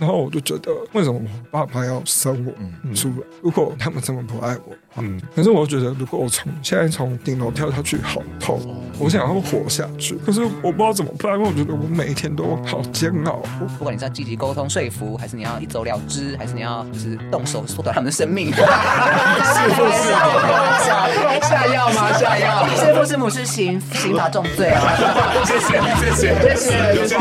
然后我就觉得为什么我爸妈要生我出来？如果他们这么不爱我，可是我觉得如果我现在从顶楼跳下去好痛，我想要活下去，可是我不知道怎么办，因为我觉得我每一天都好煎熬。 不管你是要积极沟通说服，还是你要一走了之，还是你要就是动手缩短他们的生命，是不是？下药吗？下药？师父师母是刑罚重罪啊！谢谢。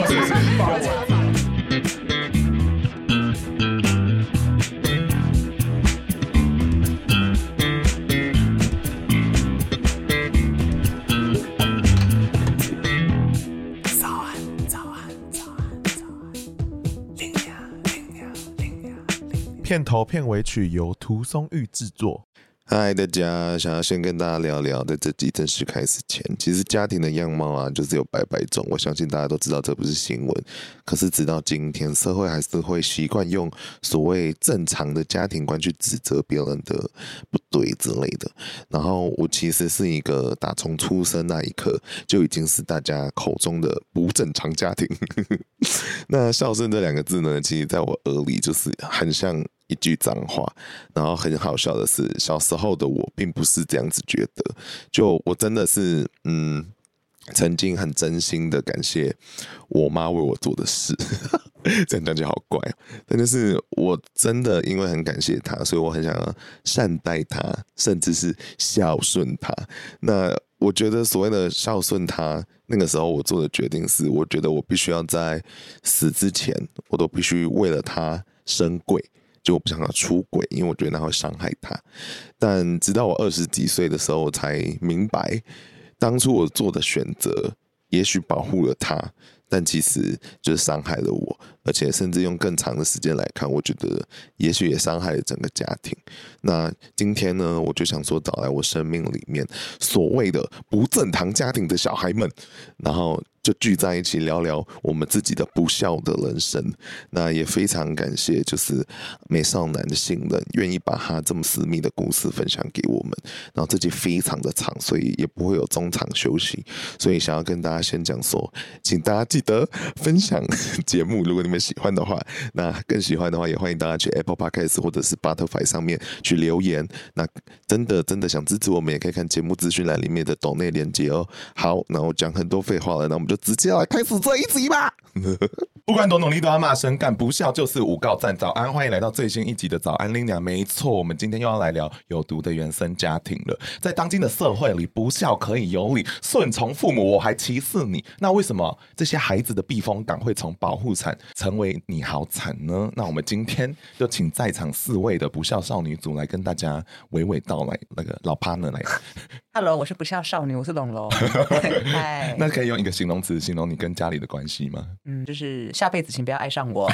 片头片尾曲由涂松玉制作。 嗨，大家，想要先跟大家聊聊，在这集正式开始前，其实家庭的样貌啊，就是有百百种。我相信大家都知道这不是新闻，可是直到今天，社会还是会习惯用所谓正常的家庭观去指责别人的不对之类的。然后我其实是一个打从出生那一刻就已经是大家口中的不正常家庭。那孝顺这两个字呢，其实在我耳里就是很像一句脏话，然后很好笑的是，小时候的我并不是这样子觉得，就我真的是曾经很真心的感谢我妈为我做的事。这样讲就好怪，但就是我真的因为很感谢她，所以我很想要善待她，甚至是孝顺她。那我觉得所谓的孝顺她，那个时候我做的决定是，我觉得我必须要在死之前，我都必须为了她升柜。就我不想要出轨，因为我觉得那会伤害他。但直到我20几岁的时候，我才明白，当初我做的选择，也许保护了他，但其实就是伤害了我，而且甚至用更长的时间来看，我觉得也许也伤害了整个家庭。那今天呢，我就想说找来我生命里面所谓的不正常家庭的小孩们，然后就聚在一起聊聊我们自己的不孝的人生。那也非常感谢就是美少男的信任，愿意把他这么私密的故事分享给我们。然后这集非常的长，所以也不会有中场休息，所以想要跟大家先讲说，请大家记得分享节目，如果你们喜欢的话，那更喜欢的话也欢迎大家去 Apple Podcast 或者是 Spotify 上面去留言。那真的想支持我们，也可以看节目资讯栏里面的抖内连结哦。好，那我讲很多废话了，那我们就直接来开始这一集吧。 不管多努力都要骂声干，不孝就是诬告赞。早安，欢迎来到最新一集的早安拎娘。没错，我们今天又要来聊有毒的原生家庭了。在当今的社会里，不孝可以有理，顺从父母我还歧视你。那为什么这些孩子的避风港会从保护伞成为你好惨呢？那我们今天就请在场4位的不孝少女组来跟大家娓娓道来，那个老 partner 来。 Hello， 我是不孝少女，我是龙龙。嗨， 那可以用一个形容词形容你跟家里的关系吗？ 就是下辈子请不要爱上我。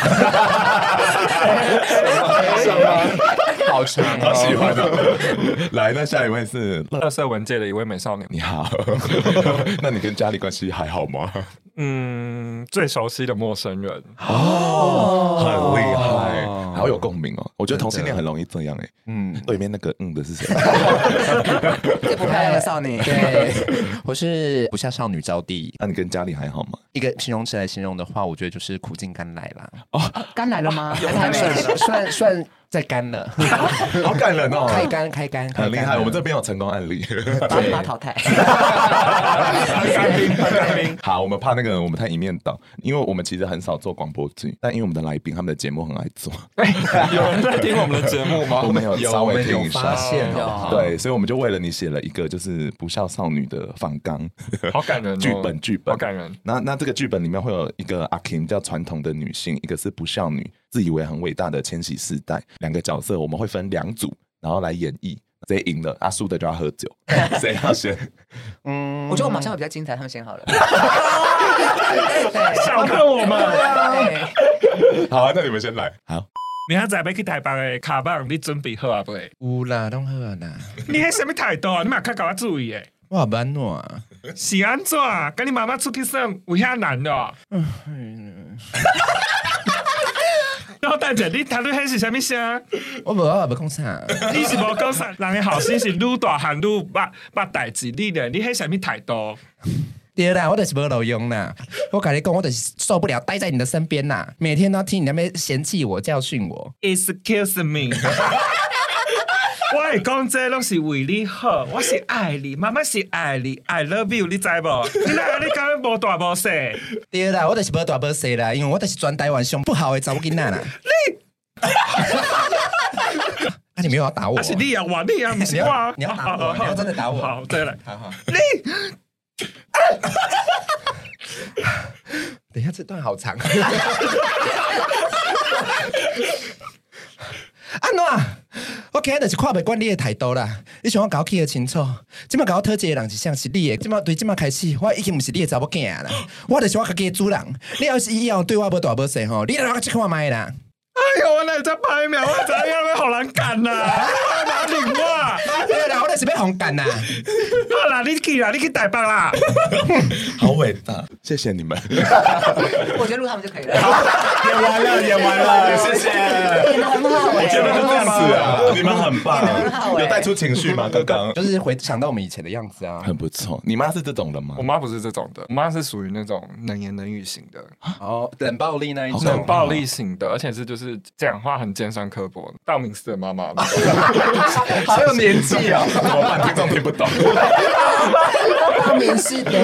好长哦，好喜欢哦。来，那下一位是垃圾文界的一位美少年。 你好。那你跟家里关系还好吗？ 最熟悉的陌生人。 很厉害，好有共鸣哦。我觉得同性恋很容易这样哎。对面那个的是谁？ 最不漂亮的少女。 对，我是不孝少女招娣。 那你跟家里还好吗？ 一个形容词来形容的话，我觉得就是苦尽甘来啦。 甘来了吗？ 算在干了。 好感人哦。 开干， 很厉害。我们这边有成功案例。 把你妈淘汰。 干冰。好，我们怕那个我们太一面倒，因为我们其实很少做广播剧，但因为我们的来宾他们的节目很爱做。 有人在听我们的节目吗？ 我们有稍微听一下， 发现对，所以我们就为了你写了一个就是不孝少女的访纲， 好感人哦。 剧本好感人。 那这个剧本里面会有一个阿 King 叫传统的女性，一个是不孝女，自以为很伟大的千禧世代，两个角色我们会分2组，然后来演绎。谁赢了，输的就要喝酒。谁要先？ 我觉得我们好像会比较精彩，他们先好了。 小看我们。 好啊，那你们先来。好。 明仔载要去台北的卡邦，你准备好啊不？ 有啦，拢好啊啦。 你迄什么态度？你嘛较给我注意诶。 我不安怎啊？ 是安怎？跟你妈妈出去耍有遐难的？然后大姐，你谈论迄是啥物声？ 我不讲啥。 你是无讲啥？人的后生是愈大汉愈捌代志，你呢？你迄啥物态度？ 对啦，我就是没路用啦。我跟你讲，我就是受不了待在你的身边啦，每天都要听你那边嫌弃我、教训我。 Excuse me 。我会讲这拢是为你好，我是爱你，妈妈是爱你 ，I love you， 你知无？你哪你敢无大无小？ 对啦，我就是无大无小啦，因为我就是全台湾上不好的查某囡仔啦。那你没有要打我？ 是你啊，我你啊，不是我啊！ 你要打我，你要真的打我。 好，再来， 好， 你。 等一下，这段好长。安怎？我今日就是看袂惯你的态度啦！你想我搞起的清楚，即摆搞我讨债的人是像是你的，即摆开始，我已经不是你的查某囝啦，我就是我家己的主人。你要是以后对我无大无小吼，你来我去看卖啦！ 哎呦，我来这拍秒，我怎样要好难干呐？哪里我？ 对啦，我就是要红干呐！ 好啦，你去啦，你去台北啦！ 好伟大，谢谢你们。 我觉得录他们就可以了。 演完了，谢谢。 演得很好， 我觉得就这样子啊，你们很棒， 很好有带出情绪吗？刚刚就是回想到我们以前的样子啊， 很不错。你妈是这种的吗我？妈不是这种的，我妈是属于那种能言能语型的， 哦，冷暴力那一种， 冷暴力型的，而且是就是讲话很尖酸刻薄。道明寺的妈妈， 好有年纪哦， 怎么办？听众听不懂。 道明寺的。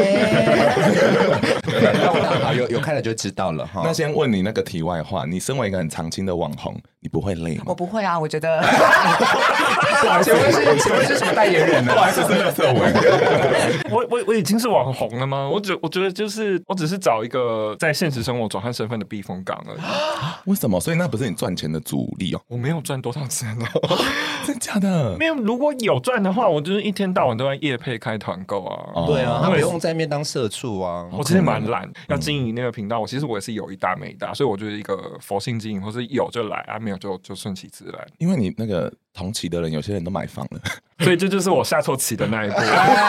好，有看了就知道了哈。 那先问你那个题外话，你身为一个很常青的网红，你不会累吗？ 我不会啊，我觉得。 请问是什么代言人呢？ 不好意思，是乐色文。 我已经是网红了吗？我觉得就是我只是找一个在现实生活转换身份的避风港而已。 为什么？所以那不是你赚钱的主力哦？ 我没有赚多少钱哦， 真假的？ 没有。如果有赚的话，我就是一天到晚都在业配开团购啊。 对啊，他不用在那边当社畜啊。 我其实蛮懒，要经营那个频道，我也是有一搭没一搭，所以我就是一个佛性经营，或是有就来啊，没有就顺其自然。 因为你那个同期的人，有些人都买房了， 所以这就是我下错棋的那一步。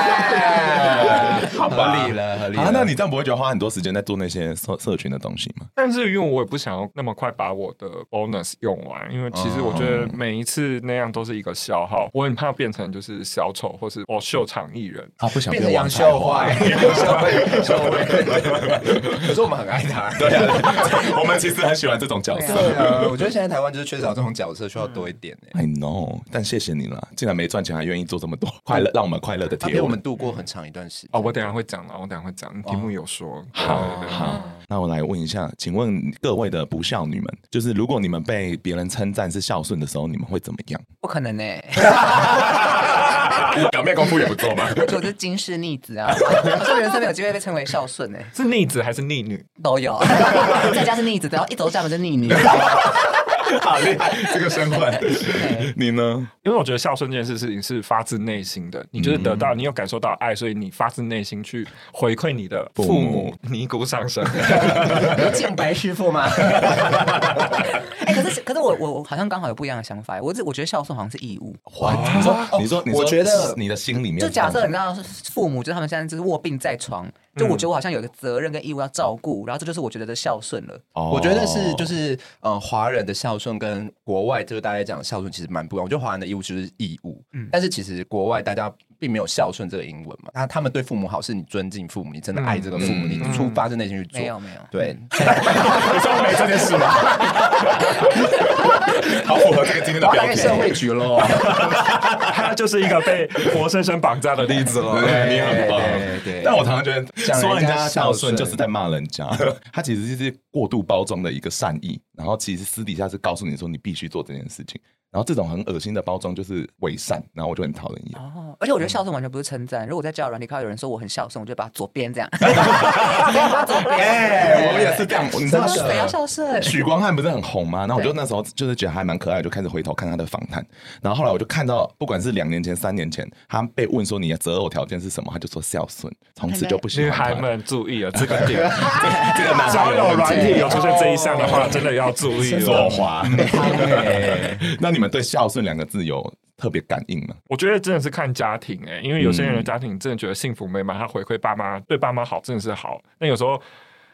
好合理了，合理了。 啊，那你这样不会觉得花很多时间在做那些社群的东西吗？ 但是因为我也不想要那么快把我的 bonus 用完，因为其实我觉得每一次那样都是一一个消耗，我很怕变成就是小丑或是我秀场艺人， 他不想变成杨秀花，秀慧。可是我们很爱他， 对啊，我们其实很喜欢这种角色。 对啊，我觉得现在台湾就是缺少这种角色，需要多一点。 I know， 但谢谢你啦，竟然没赚钱还愿意做这么多快乐，让我们快乐的贴文， 陪我们度过很长一段时间。 哦，我等一下会讲了，我等一下会讲，题目有说。 好，那我来问一下，请问各位的不孝女们，就是如果你们被别人称赞是孝顺的时候，你们会怎么样？ 不可能欸表面功夫也不做吗？ 我是金氏逆子啊，我说人生没有机会被称为孝顺欸， 是逆子还是逆女？ 都有，在家是逆子，只要一走家门就逆女。 好厉害，这个身份。你呢？ 因为我觉得孝顺这件事情是发自内心的，你就是得到，你有感受到爱，所以你发自内心去回馈你的父母，尼姑上身。 有见白师傅吗？ 可是我好像刚好有不一样的想法，我觉得孝顺好像是义务。 你说， 我觉得你的心里面， 就假设你知道父母，就是他们现在就是卧病在床，就我觉得我好像有一个责任跟义务要照顾，然后这就是我觉得的孝顺了。 我觉得是就是华人的孝顺跟国外就是大家讲孝顺其实蛮不一样。我觉得华人的义务就是义务，但是其实国外大家并没有孝顺这个英文嘛。他们对父母好是你尊敬父母，你真的爱这个父母，你出发自内心去做。 没有， 对， 你说没这件事吗？好符合这个今天的标题。 社会局咯， 他就是一个被活生生绑架的例子了。 对，你很棒。 对， 但我常常觉得说人家孝顺顺就是在骂人家，他其实就是过度包装的一个善意，然后其实私底下是告诉你说你必须做这件事情。然后这种很恶心的包装就是伪善，然后我就很讨人厌。 而且我觉得孝顺完全不是称赞。如果在交友软体看到有人说我很孝顺，我就把左边这样，把左边。 我也是这样，你知道谁要孝顺？ 许光汉不是很红吗？然后我就那时候就是觉得还蛮可爱，就开始回头看他的访谈。然后后来我就看到，不管是2年前、3年前，他被问说你的择偶条件是什么，他就说孝顺，从此就不喜女欢他。 孩们注意了这个点， 这个交友软体有出现这一项的话，真的要注意了。 左滑。那你们对孝顺2个字有特别感应吗？ 我觉得真的是看家庭因为有些人的家庭真的觉得幸福美满，他回馈爸妈，对爸妈好真的是好。那有时候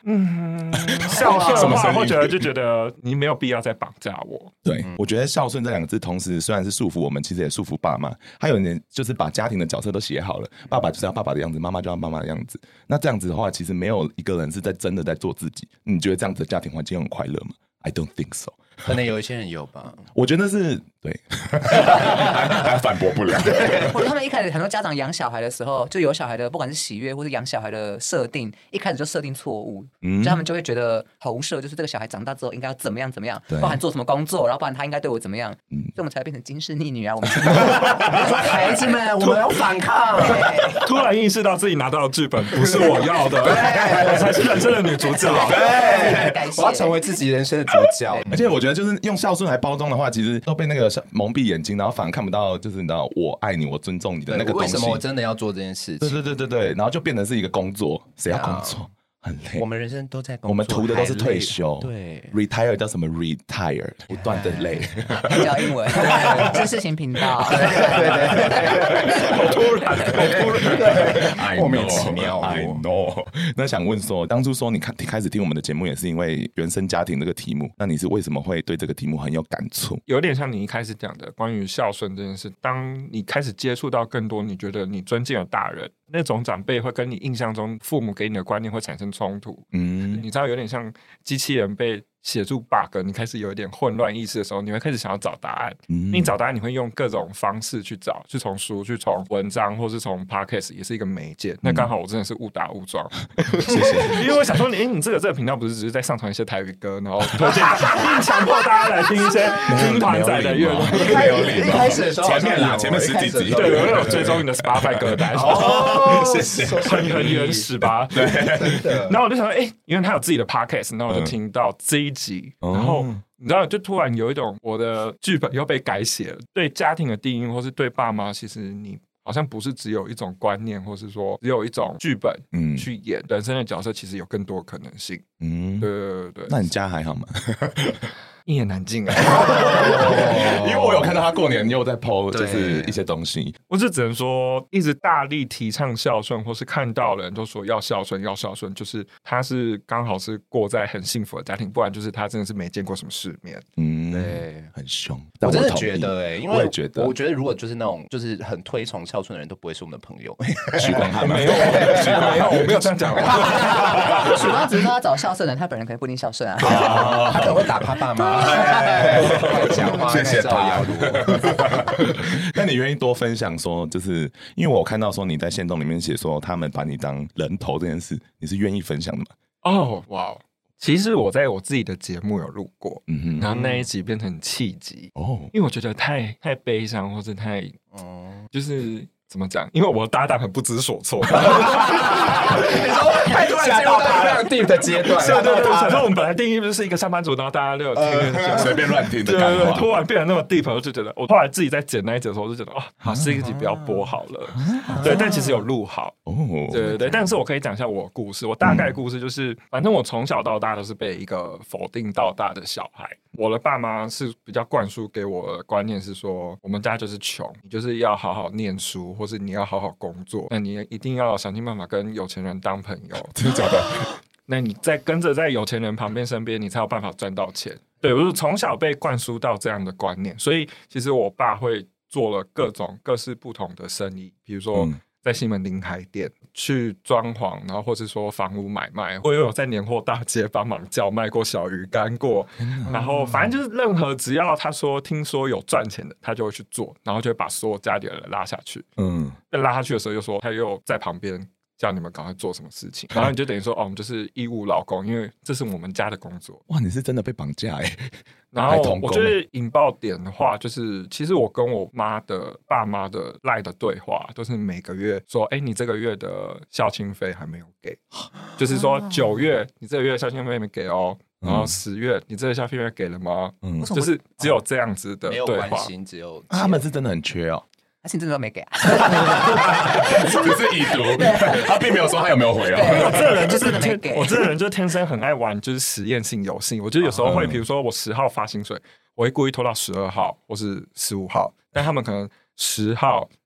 孝顺的话，会觉得你没有必要再绑架我。 对，我觉得孝顺这两个字，同时虽然是束缚我们，其实也束缚爸妈。还有人就是把家庭的角色都写好了，爸爸就是要爸爸的样子，妈妈就要妈妈的样子。那这样子的话，其实没有一个人是真的在做自己。你觉得这样子的家庭环境很快乐吗？ I don't think so。 可能有一些人有吧， 我觉得是对，还反驳不了。 或者他们一开始很多家长养小孩的时候，就有小孩的不管是喜悦或是养小孩的设定，一开始就设定错误，就他们就会觉得投射就是这个小孩长大之后应该要怎么样怎么样，包含做什么工作，然后包含他应该对我怎么样，所以我们才变成金氏逆女啊！我们孩子们，我们要反抗。 突然意识到自己拿到的剧本不是我要的，我才是人生的女主角。 对，我要成为自己人生的主角。 而且我觉得就是用孝顺来包装的话，其实都被那个蒙蔽眼睛，然后反而看不到，就是你知道我爱你，我尊重你的那个东西。 为什么我真的要做这件事情？ 对，然后就变成是一个工作，谁要工作？很累。 我们人生都在工作， 我们图的都是退休。 对 ，retire 叫什么 retire， 不断的累。 教英文，知识型频道。 对， 好突然， 莫名其妙。 I know。那想问说，当初说你开始听我们的节目，也是因为原生家庭这个题目，那你是为什么会对这个题目很有感触？ 有点像你一开始讲的关于孝顺这件事，当你开始接触到更多你觉得你尊敬的大人，那种长辈会跟你印象中父母给你的观念会产生冲突。你知道有点像机器人被写出 bug， 你开始有一点混乱意识的时候，你会开始想要找答案。你找答案，你会用各种方式去找，去从书，去从文章，或是从 podcast， 也是一个媒介。那刚好我真的是误打误撞， 谢谢。 因为我想说你这个频道不是只是在上传一些台语歌，然后推荐硬强迫大家来听一些听团仔的乐队。 一开始的时候前面10几集， 对，我有追踪你的 Spotify 歌单。 谢谢， 很原始吧？对。然后我就想说，原来他有自己的 podcast， 然后我就听到这一集，然后你知道，就突然有一种我的剧本又被改写了。对家庭的定义，或是对爸妈，其实你好像不是只有一种观念，或是说只有一种剧本去演人生的角色，其实有更多可能性。对。 那你家还好吗？ 一言难尽啊。 因为我有看到他过年又在 po 就是一些东西， 我就只能说一直大力提倡孝顺，或是看到人都说要孝顺，就是他是刚好是过在很幸福的家庭，不然就是他真的是没见过什么世面。 对， 很凶。 我真的觉得因为我也觉得， 我觉得如果就是那种就是很推崇孝顺的人都不会是我们的朋友。 许光汉没有，我没有这样讲。 许光只是说他找孝顺的人，他本人可能不一定孝顺啊。 他可能会打他爸妈。讲话谢谢他。那你愿意多分享说，就是因为我看到说你在限动里面写说他们把你当人头这件事，你是愿意分享的吗？ 哇！其实我在我自己的节目有录过，然后那一集变成契机因为我觉得太悲伤，或是太就是怎么讲？因为我的搭档很不知所措。你说太突然进入到非常 deep 的阶段， 对，想说我们本来定义就是一个上班族，然后大家都有听随便乱听的感觉， 突然变得那么 deep， 我就觉得，我后来自己在剪那一集的时候，我就觉得好，这一集不要播好了。对，但其实有录好。对，但是我可以讲一下我的故事。我大概的故事就是，反正我从小到大都是被一个否定到大的小孩。我的爸妈是比较灌输给我的观念是说，我们家就是穷，你就是要好好念书，或是你要好好工作，那你一定要想尽办法跟有钱人当朋友。 真的假的？ 那你跟着在有钱人旁边身边，你才有办法赚到钱。对，我是从小被灌输到这样的观念，所以其实我爸会做了各式不同的生意，比如说在西门临海店去装潢，然后或是说房屋买卖，我也有在年货大街帮忙叫卖过小鱼干过，然后反正就是任何只要他说听说有赚钱的，他就会去做，然后就会把所有家里的人拉下去。被拉下去的时候，就说他又在旁边叫你们赶快做什么事情，然后你就等于说我们就是义务劳工，因为这是我们家的工作。 哇，你是真的被绑架然后我觉得引爆点的话，就是其实我跟我爸妈的赖的对话，都是每个月说，你这个月的孝亲费还没有给，就是说9月你这个月的孝亲费没给哦，然后10月你这个孝亲费给了吗？就是只有这样子的对话， 没有关心，只有他们是真的很缺他信真的都没给啊， 只是已读，他并没有说他有没有回我这个人就是天生很爱玩，就是实验性游戏。我觉得有时候会，比如说我10号发薪水，我会故意拖到12号或是15号，但他们可能10号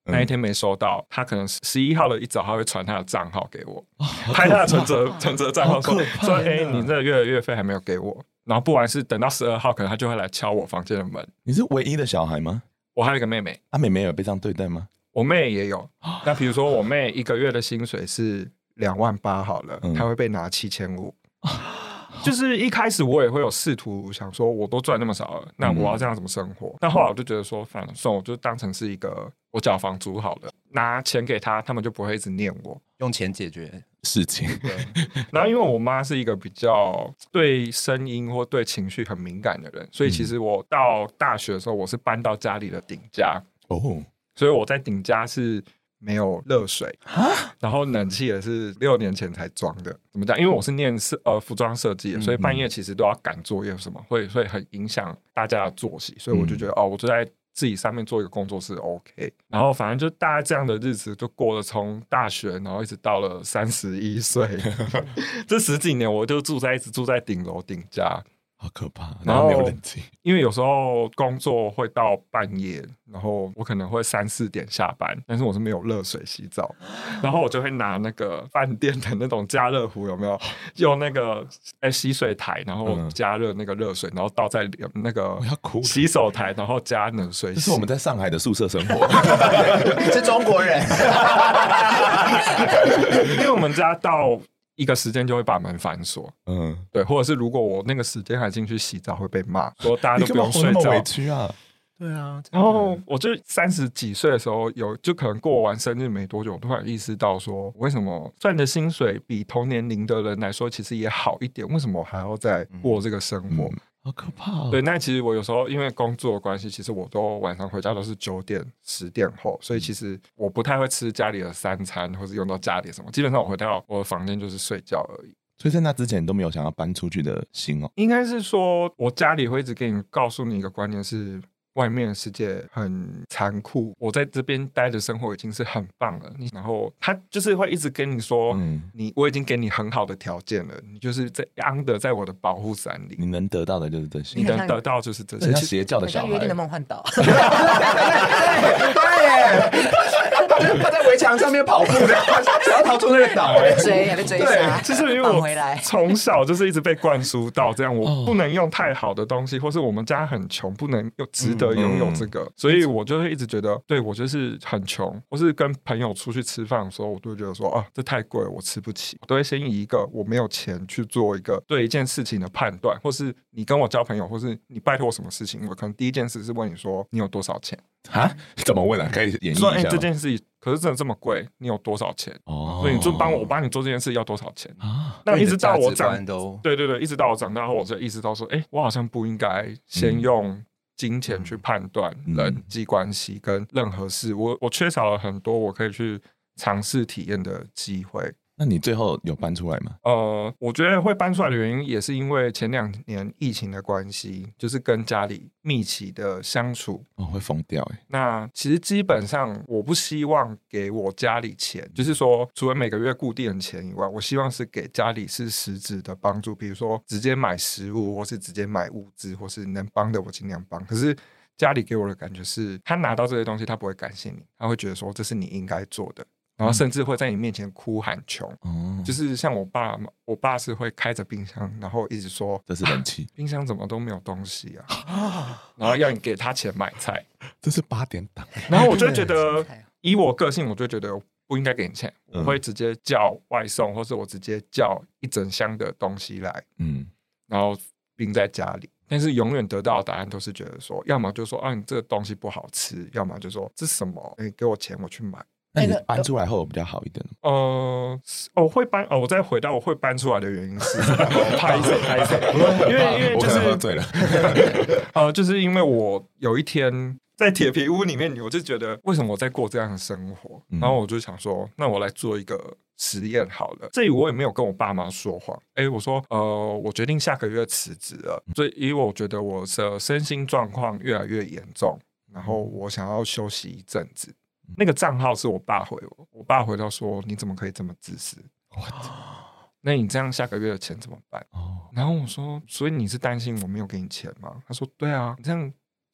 那一天没收到，他可能11号的一早他会传他的账号给我，拍他的存折账号说你这个月的月费还没有给我，然后不然是等到12号可能他就会来敲我房间的门。 你是唯一的小孩吗？ 我还有一个妹妹。 妹妹有被这样对待吗？ 我妹也有。那比如说我妹一个月的薪水是28000好了，她会被拿7500。就是一开始我也会有试图想说，我都赚那么少了，那我要这样怎么生活？但后来我就觉得说，反正我就当成是一个我缴房租好了，拿钱给他们就不会一直念我， 用钱解决事情。 然后因为我妈是一个比较对声音或对情绪很敏感的人，所以其实我到大学的时候，我是搬到家里的顶家所以我在顶家是没有热水，然后冷气也是6年前才装的。怎么讲？因为我是念服装设计的，所以半夜其实都要赶作业什么，会很影响大家的作息。所以我就觉得我就在自己上面做一个工作室 OK。然后反正就大概这样的日子就过了，从大学然后一直到了31岁，这10几年我就一直住在顶楼顶家。 好可怕， 然后没有冷气， 因为有时候工作会到半夜，然后我可能会3、4点下班，但是我是没有热水洗澡，然后我就会拿那个饭店的那种加热壶，有没有用那个洗水台，然后加热那个热水，然后倒在那个洗手台，然后加冷水洗。 这是我们在上海的宿舍生活， 是中国人， 因为我们家到一个时间就会把门反锁，对，或者是如果我那个时间还进去洗澡会被骂，说大家都不用睡觉， 你干嘛活那么委屈啊？ 对啊， 然后我就30几岁的时候就可能过完生日没多久，我突然意识到说，为什么赚的薪水比同年龄的人来说其实也好一点，为什么我还要再过这个生活？ 好可怕对，那其实我有时候因为工作的关系，其实我都晚上回家都是9点、10点后，所以其实我不太会吃家里的3餐，或是用到家里什么。基本上我回到我的房间就是睡觉而已。 所以在那之前你都没有想要搬出去的心哦？ 应该是说，我家里会一直给你告诉你一个观念是，外面的世界很残酷，我在这边待的生活已经是很棒了。然后他就是会一直跟你说，我已经给你很好的条件了，你就是在我的保护伞里， 你能得到的就是这些， 你能得到就是这些。 像邪教的小孩， 约定的梦幻岛， 对耶，他在围墙上面跑步，想要逃出那个岛， 被追杀， 就是因为我从小就是一直被灌输到这样，我不能用太好的东西，或是我们家很穷，不能有值得拥有这个，所以我就会一直觉得，对，我就是很穷，或是跟朋友出去吃饭的时候，我都会觉得说这太贵了，我吃不起，我都会先以一个我没有钱去做一个对一件事情的判断，或是你跟我交朋友，或是你拜托我什么事情，我可能第一件事是问你说你有多少钱啊？怎么问啊？可以演绎一下说这件事可是真的这么贵，你有多少钱？所以你就我帮你做这件事要多少钱啊？那一直到我长对，一直到我长大后，我就意识到说，我好像不应该先用金钱去判断人际关系跟任何事，我缺少了很多我可以去尝试体验的机会。 那你最后有搬出来吗？ 我觉得会搬出来的原因也是因为前2年疫情的关系，就是跟家里密集的相处， 会疯掉那其实基本上我不希望给我家里钱，就是说除了每个月固定的钱以外，我希望是给家里是实质的帮助，比如说直接买食物，或是直接买物资，或是能帮的我尽量帮。可是家里给我的感觉是，他拿到这些东西，他不会感谢你，他会觉得说这是你应该做的。然后甚至会在你面前哭喊穷，就是像我爸是会开着冰箱，然后一直说这是冷气， 冰箱怎么都没有东西然后要你给他钱买菜， 这是8点档。 然后我就觉得，以我个性，我就觉得不应该给你钱，我会直接叫外送，或是我直接叫一整箱的东西来，然后冰在家里。但是永远得到的答案都是觉得说，要么就说你这个东西不好吃，要么就说这是什么，你给我钱我去买。 那你搬出来后比较好一点我会搬我再回到我会搬出来的原因是拍谁，因为就是我喝醉了就是因为我有一天在铁皮屋里面，我就觉得为什么我在过这样的生活，然后我就想说，那我来做一个实验好了。这里我也没有跟我爸妈说谎，我说我决定下个月辞职了，所以因为我觉得我的身心状况越来越严重，然后我想要休息一阵子。那个账号是我爸回我爸回到说，你怎么可以这么自私？那你这样下个月的钱怎么办？然后我说，所以你是担心我没有给你钱吗？他说，对啊，你这样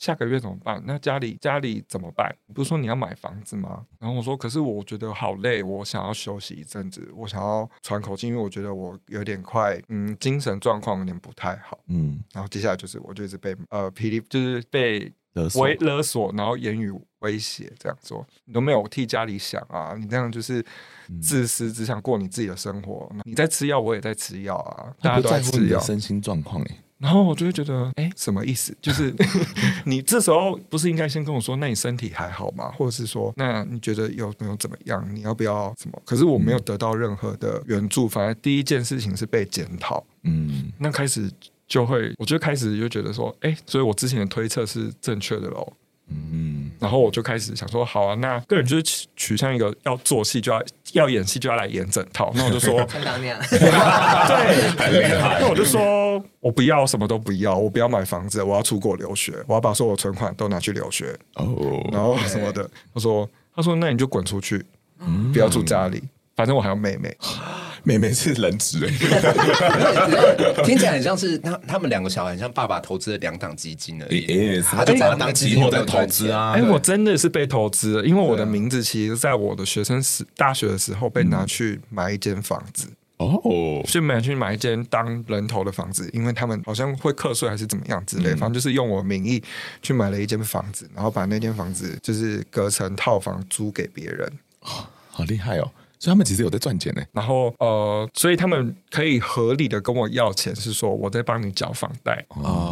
下个月怎么办？那家里怎么办？不是说你要买房子吗？然后我说可是我觉得好累，我想要休息一阵子，我想要喘口气，因为我觉得我有点快精神状况有点不太好。然后接下来就是我就一直被就是被勒索，然后言语威胁，这样说你都没有替家里想啊，你这样就是自私，只想过你自己的生活。你在吃药，我也在吃药啊，大家都在吃药。 他不在乎你的身心状况然后我就会觉得，什么意思？就是你这时候不是应该先跟我说，那你身体还好吗？或者是说，那你觉得有没有怎么样？你要不要什么？可是我没有得到任何的援助，反而第一件事情是被检讨。那开始我就开始就觉得说，所以我之前的推测是正确的咯。然后我就开始想说，好啊，那个人就是取向一个要做戏就要演戏就要来演整套。那我就说， 像刚那样， 对，那我就说我不要什么都不要，我不要买房子，我要出国留学，我要把所有存款都拿去留学，然后什么的。他说那你就滚出去，不要住家里，反正我还有妹妹。 妹妹是人质听起来很像是他们两个小孩，很像爸爸投资了2档基金而已， 他就把它当期货在投资啊。 我真的是被投资了，因为我的名字其实在我的大学的时候被拿去买一间房子。去买一间当人头的房子，因为他们好像会课税还是怎么样之类，反正就是用我名义去买了一间房子，然后把那间房子就是隔成套房租给别人。 好厉害哦！所以他们其实有在赚钱呢。 然后所以他们可以合理的跟我要钱，是说我在帮你缴房贷。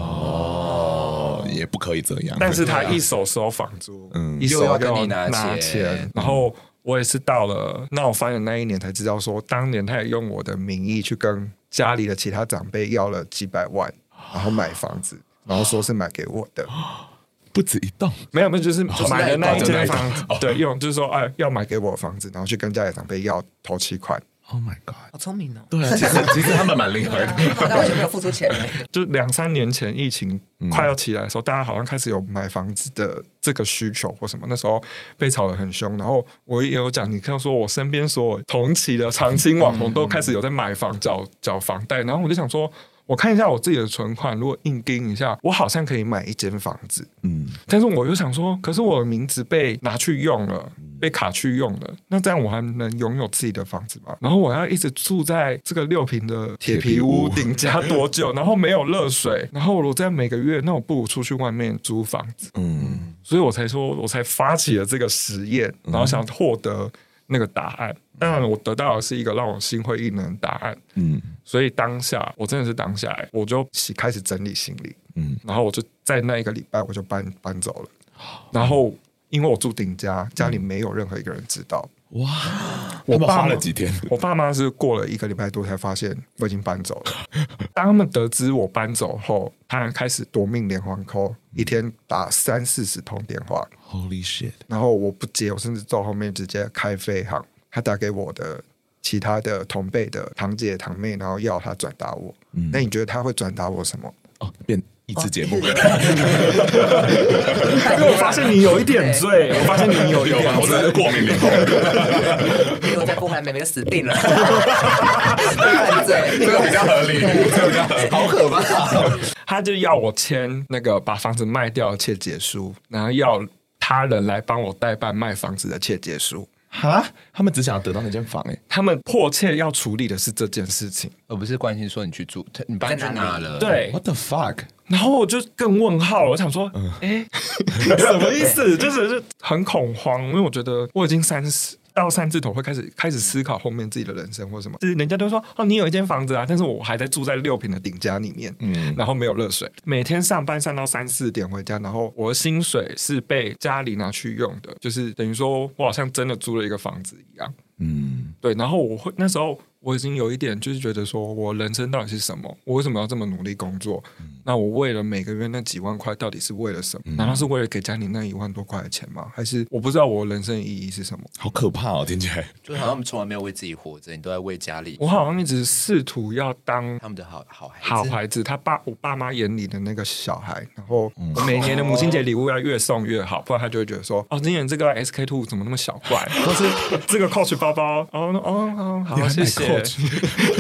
也不可以这样。 但是他一手收房租，一手要跟你拿钱，然后我也是到了闹翻的那一年才知道说，当年他也用我的名义去跟家里的其他长辈要了几百万，然后买房子，然后说是买给我的。 不止一栋， 没有，就是买的那一间房子，对，就是说，要买给我的房子，然后去跟家里长辈要头期款。 Oh my god， 好聪明哦！ 对啊，其实他们蛮厉害的， 那完全没有付出钱嘞。 就2-3年前疫情快要起来的时候，大家好像开始有买房子的这个需求或什么，那时候被炒得很凶。然后我也有讲，你看说我身边所有同期的长青网红都开始有在买房缴房贷，然后我就想说，我看一下我自己的存款，如果硬盯一下，我好像可以买一间房子。但是我又想说，可是我的名字被拿去用了，被卡去用了，那这样我还能拥有自己的房子吗？然后我要一直住在这个6坪的铁皮屋顶家多久？然后没有热水，然后我这样每个月，那我不如出去外面租房子。所以我才发起了这个实验，然后想获得那个答案。当然我得到的是一个让我心灰意冷的答案。所以当下我真的是当下我就开始整理行李。然后我就在那一个礼拜我就搬走了。然后因为我住顶家，家里没有任何一个人知道。 哇！我们花了几天？ 我爸妈是过了1个礼拜多才发现我已经搬走了。当他们得知我搬走后，他们开始夺命连环 call，一天打30-40通电话。 Holy shit！ 然后我不接，我甚至到后面直接开飞航。他打给我的其他的同辈的堂姐堂妹，然后要他转达我。那你觉得他会转达我什么？ 变益智节目。因为我发现你有一点醉，我发现你有一点醉， 我真的过敏了。 因为我再不回来，妹妹就死定了。对， 这个比较合理，这个比较合理。 好可怕。 他就要我签那个把房子卖掉的切结书，然后要他人来帮我代办卖房子的切结书。 哈，他们只想要得到那间房他们迫切要处理的是这件事情， 而不是关心说你去住，你搬去哪了？ 对 ，What the fuck？ 然后我就更问号了，我想说，什么意思？就是很恐慌，因为我觉得我已经到3字头会开始思考后面自己的人生或什么。就是人家都说你有一间房子啊，但是我还在住在6坪的顶家里面，然后没有热水，每天上班上到3-4点回家，然后我的薪水是被家里拿去用的，就是等于说我好像真的租了一个房子一样。对，然后那时候我已经有一点就是觉得说，我人生到底是什么？我为什么要这么努力工作？那我为了每个月那几万块，到底是为了什么？难道是为了给家里那1万多块的钱吗？还是我不知道我人生的意义是什么？ 好可怕哦，听起来就好像我们从来没有为自己活着，你都在为家里。 我好像一直试图要当他们的好孩子，我爸妈眼里的那个小孩。然后我每年的母亲节礼物要越送越好，不然他就会觉得说，今年这个 SK2 怎么那么小怪，或是这个 Coach 包包，好谢谢。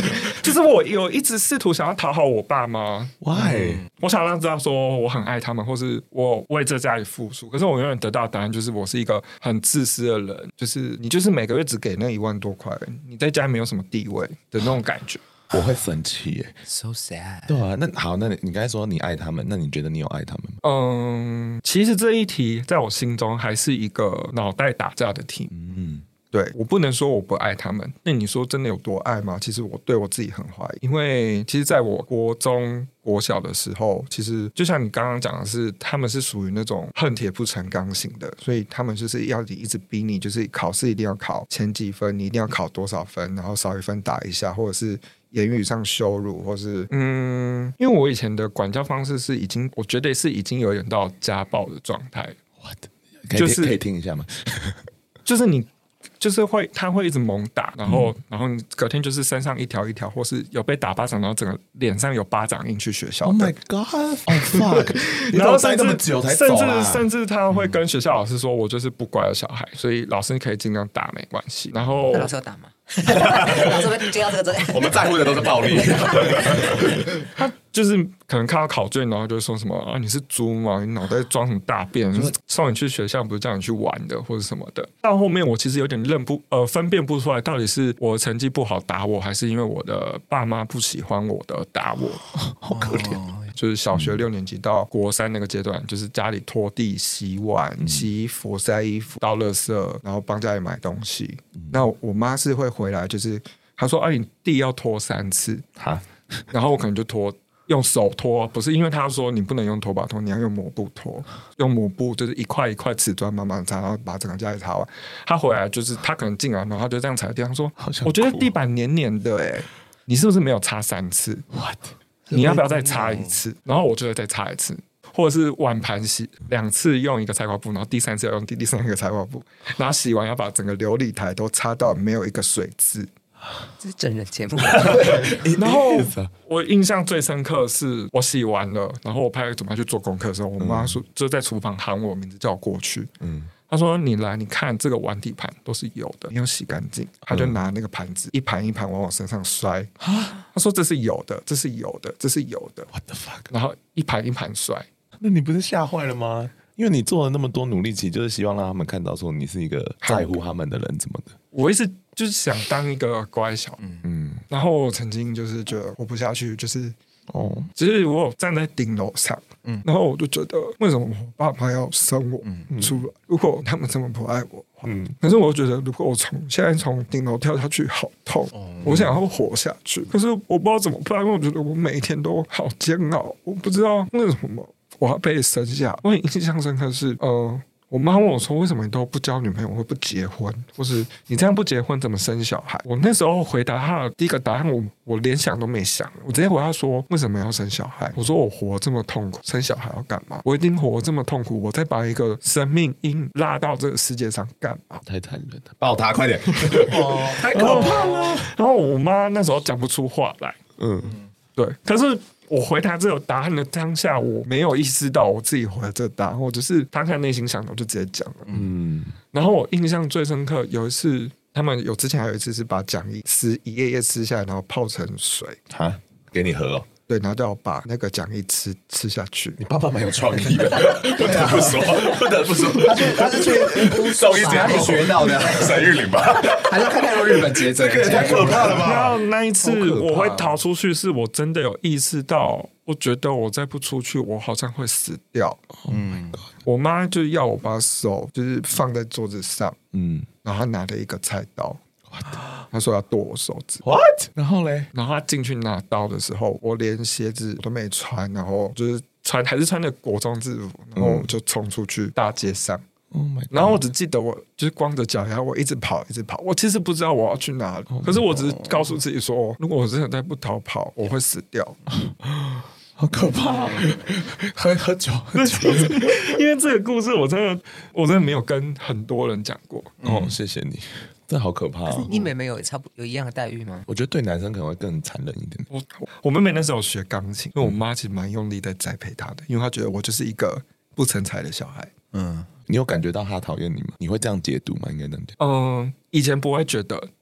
就是我有一直试图想要讨好我爸妈 ，Why？ 我想让他知道说我很爱他们，或是我为这家里付出。可是我永远得到的答案就是我是一个很自私的人，就是你就是每个月只给那1万多块，你在家没有什么地位的那种感觉。 我会生气耶 ，so sad。 对啊，那好，那你刚才说你爱他们，那你觉得你有爱他们吗？ 其实这一题在我心中还是一个脑袋打架的题。对，我不能说我不爱他们。那你说真的有多爱吗？其实我对我自己很怀疑，因为其实在我国中国小的时候，其实就像你刚刚讲的是，他们是属于那种恨铁不成钢型的，所以他们就是要一直逼你，就是考试一定要考前几分，你一定要考多少分，然后少一分打一下，或者是言语上羞辱，或是因为我以前的管教方式是我觉得是已经有点到家暴的状态。 可以听一下吗？ 就是你。就是他会一直猛打，然后你隔天就是身上一条一条，或是有被打巴掌，然后整个脸上有巴掌印去学校。 Oh my god！Oh fuck！ 然后待那么久才走啊！ 甚至他会跟学校老师说：“我就是不乖的小孩，所以老师可以尽量打没关系。”然后老师有打吗？老师会接到这个？ 我们在乎的都是暴力。 他就是可能看到考卷，然后就说什么啊，你是猪吗？你脑袋装什么大便？送你去学校不是叫你去玩的，或者什么的。到后面我其实有点分辨不出来，到底是我的成绩不好打我，还是因为我的爸妈不喜欢我的打我。 好可怜。 就是小学6年级到国3那个阶段，就是家里拖地、洗碗、洗衣服、晒衣服、倒垃圾，然后帮家里买东西。那我妈是会回来，就是她说：“啊，你地要拖3次。”然后我可能就拖。用手拖，不是因为他说你不能用拖把拖，你要用抹布拖，用抹布就是一块一块瓷砖慢慢擦，然后把整个家里擦完。他回来就是他可能进来，然后他就这样踩地上说：“我觉得地板黏黏的，你是不是没有擦3次？ What？ 你要不要再擦1次？”然后我就会再擦1次，或者是碗盘洗2次用一个菜瓜布，然后第3次要用第3个菜瓜布，然后洗完要把整个琉璃台都擦到没有一个水渍。 这是真人节目。 然后我印象最深刻的是我洗完了，然后我拍准备去做功课的时候，我妈说就在厨房喊我名字叫我过去。她说：“你来，你看这个碗底盘都是有的，你有洗干净。”她就拿那个盘子一盘一盘往我身上摔。她说：“这是有的，这是有的，这是有的。” What the fuck？ 然后一盘一盘摔。 那你不是吓坏了吗？因为你做了那么多努力，其实就是希望让他们看到说你是一个在乎他们的人，怎么的？ 我一直就是想当一个乖小孩，然后我曾经就是觉得活不下去，就是只是我有站在顶楼上，然后我就觉得为什么我爸妈要生我出来？如果他们这么不爱我，可是我觉得如果我现在从顶楼跳下去，好痛，我想要活下去，可是我不知道怎么办，因为我觉得我每一天都好煎熬，我不知道为什么我要被生下。我很印象深刻是我妈问我说：“为什么你都不交女朋友，或不结婚，或是你这样不结婚怎么生小孩？”我那时候回答她的第一个答案，我连想都没想，我直接回答说：“为什么要生小孩？”我说：“我活这么痛苦，生小孩要干嘛？我一定活这么痛苦，我再把一个生命硬拉到这个世界上干嘛？” 太残忍了，抱他快点！太可怕了。 然后我妈那时候讲不出话来，对，可是。我回答这个答案的当下，我没有意识到我自己回这个答案，我只是当下内心想的，我就直接讲了。然后我印象最深刻，有一次他们之前还有一次是把讲义一页页撕下来，然后泡成水， 给你喝哦。 对，然后就要把那个讲义吃下去。 你爸爸蛮有创意的，不得不说， 他是去手艺哪里学到的？ 沈玉琳吧？ 还是看太多日本节奏？ 这个也太可怕了吧！ 然后那一次我会逃出去，是我真的有意识到，我觉得我再不出去，我好像会死掉。我妈就要我把手就是放在桌子上，然后她拿了一个菜刀。他说要剁我手指 ，What？ 然后嘞， 然后他进去拿刀的时候，我连鞋子都没穿，然后就是还是穿的国中制服，然后就冲出去大街上。然后我只记得我就是光着脚丫，我一直跑，一直跑。我其实不知道我要去哪里，可是我只是告诉自己说，如果我真的再不逃跑，我会死掉。 好可怕！喝酒， 因为这个故事我真的没有跟很多人讲过。 谢谢你。这好可怕你妹妹有一样的待遇吗？ 我觉得对男生可能会更残忍一点。 我妹妹那时候学钢琴，因为我妈其实蛮用力在栽培她的，因为她觉得我就是一个不成才的小孩。 你有感觉到她讨厌你吗？你会这样解读吗？应该这样讲。 以前不会觉得，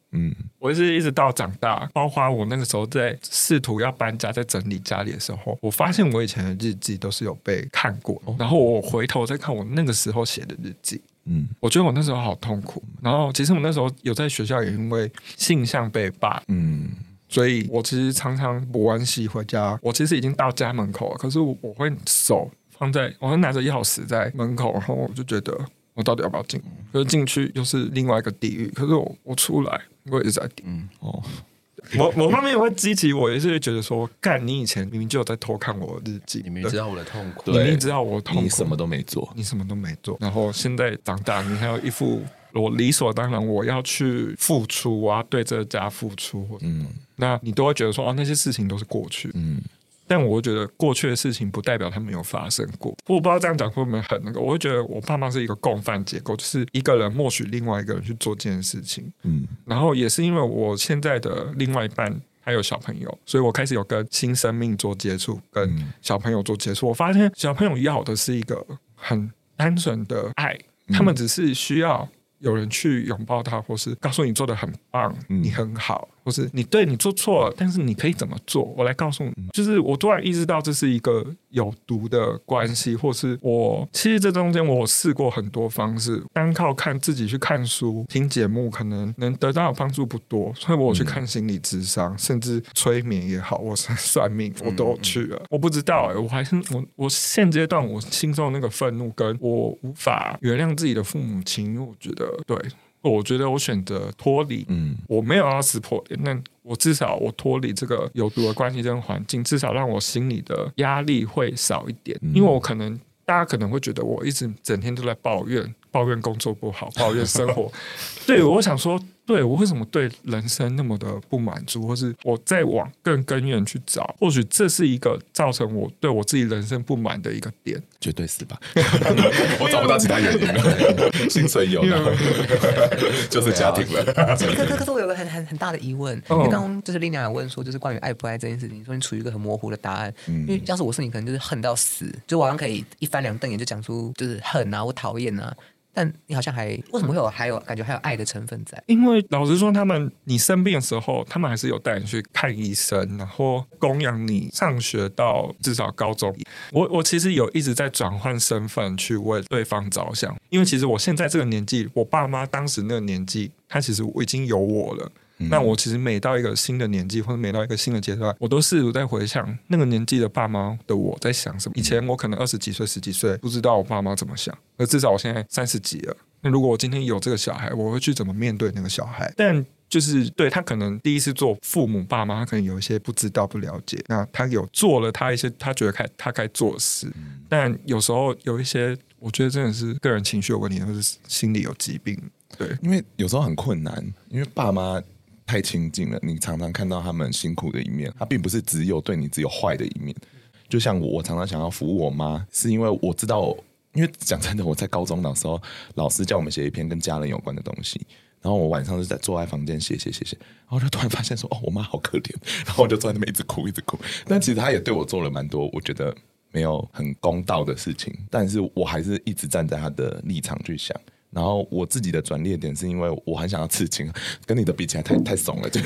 我是一直到长大，包括我那个时候在试图要搬家，在整理家里的时候，我发现我以前的日记都是有被看过，然后我回头再看我那个时候写的日记，我觉得我那时候好痛苦。然后其实我那时候有在学校也因为性向被霸，所以我其实常常补完习回家，我其实已经到家门口了，可是我会手放在，我会拿着钥匙在门口，然后我就觉得我到底要不要进？可是进去又是另外一个地狱，可是我出来，我也是在某方面也会激起我，也是会觉得说，干，你以前明明就有在偷看我的日记， 你明明知道我的痛苦， 你明明知道我的痛苦， 你什么都没做， 你什么都没做，然后现在长大，你还有一副我理所当然我要去付出，我要对这个家付出，那你都会觉得说，那些事情都是过去，但我觉得过去的事情不代表它没有发生过。我不知道这样讲会不会很那个，我会觉得我爸妈是一个共犯结构，就是一个人默许另外一个人去做这件事情。然后也是因为我现在的另外一半还有小朋友，所以我开始有跟新生命做接触，跟小朋友做接触。我发现小朋友要的是一个很单纯的爱，他们只是需要有人去拥抱他，或是告诉你做得很棒，你很好，或是你做错了，但是你可以怎么做，我来告诉你。就是我突然意识到这是一个有毒的关系，或是我其实这中间我试过很多方式，单靠看自己去看书听节目可能能得到的帮助不多，所以我去看心理咨商，甚至催眠也好，我算命我都有去了。我不知道我还是我现阶段我心中的那个愤怒，跟我无法原谅自己的父母亲，因为我觉得对，我觉得我选择脱离，我没有要撕破脸，那我至少我脱离这个有毒的关系跟环境，至少让我心里的压力会少一点，因为我可能大家可能会觉得我一直整天都在抱怨工作不好，抱怨生活对，我想说，对，我为什么对人生那么的不满足，或是我再往更根源去找，或许这是一个造成我对我自己人生不满的一个点。 绝对是吧？我找不到其他原因了，薪水有了，就是家庭了。 可是我有个很大的疑问，因为刚刚就是丽娘有问说，就是关于爱不爱这件事情，说你处于一个很模糊的答案。因为要是我是你，可能就是恨到死，就我好像可以一翻两瞪眼就讲出就是恨啊，我讨厌啊。但你好像为什么会还有感觉还有爱的成分在？ 因为老实说，你生病的时候，他们还是有带你去看医生，然后供养你上学到至少高中。我其实有一直在转换身份去为对方着想，因为其实我现在这个年纪，我爸妈当时那个年纪，他其实我已经有我了。那我其实每到一个新的年纪，或者每到一个新的阶段，我都试图在回想那个年纪的爸妈的我在想什么。以前我可能20几岁、10几岁，不知道我爸妈怎么想，而至少我现在30几了。那如果我今天有这个小孩，我会去怎么面对那个小孩？但就是对他可能第一次做父母爸妈，他可能有一些不知道不了解，那他有做了他一些他觉得他该做的事，但有时候有一些我觉得真的是个人情绪有问题，或是心理有疾病。对， 因为有时候很困难，因为爸妈太亲近了，你常常看到他们辛苦的一面，他并不是只有坏的一面。就像我常常想要服务我妈，是因为我知道因为讲真的，我在高中的时候，老师叫我们写一篇跟家人有关的东西，然后我晚上就坐在房间写，然后就突然发现说，我妈好可怜，然后我就坐在那边一直哭。但其实她也对我做了蛮多，我觉得没有很公道的事情，但是我还是一直站在她的立场去想。然后我自己的转捩点是因为我很想要刺青，跟你的比起来太怂了，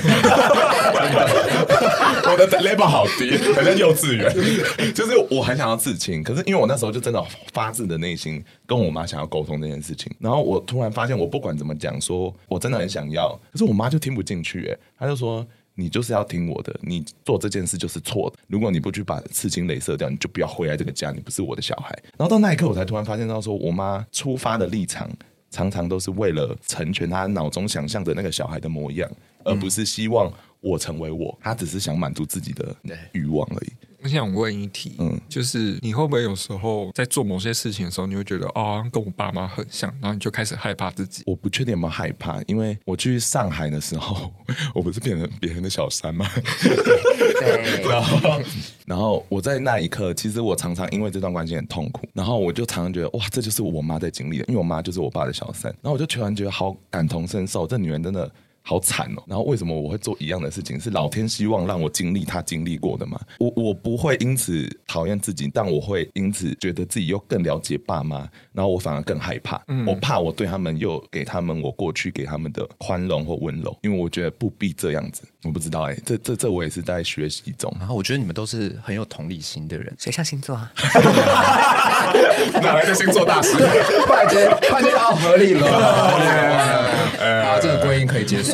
我的 level 好低，很像幼稚园。就是我很想要刺青，可是因为我那时候就真的发自的内心跟我妈想要沟通这件事情，然后我突然发现我不管怎么讲，说我真的很想要，可是我妈就听不进去，她就说你就是要听我的，你做这件事就是错的。如果你不去把刺青雷射掉，你就不要回来这个家，你不是我的小孩。然后到那一刻，我才突然发现到说，我妈出发的立场常常都是为了成全她脑中想象的那个小孩的模样，而不是希望我成为我。她只是想满足自己的欲望而已。 我想问一题，就是你会不会有时候在做某些事情的时候，你会觉得跟我爸妈很像，然后你就开始害怕自己？ 我不确定有没有害怕，因为我去上海的时候，我不是变成别人的小三吗？ 对。 然后我在那一刻，其实我常常因为这段关系很痛苦，然后我就常常觉得哇，这就是我妈在经历的，因为我妈就是我爸的小三，然后我就突然觉得好感同身受，这女人真的好惨哦。然后为什么我会做一样的事情？是老天希望让我经历他经历过的吗？我不会因此讨厌自己，但我会因此觉得自己又更了解爸妈，然后我反而更害怕。我怕我对他们又给他们我过去给他们的宽容或温柔，因为我觉得不必这样子。我不知道这我也是在学习中。 然后我觉得你们都是很有同理心的人。 谁像星座啊？ 哪来的星座大师？ 突然间好合理了。啊，这个归因可以接受。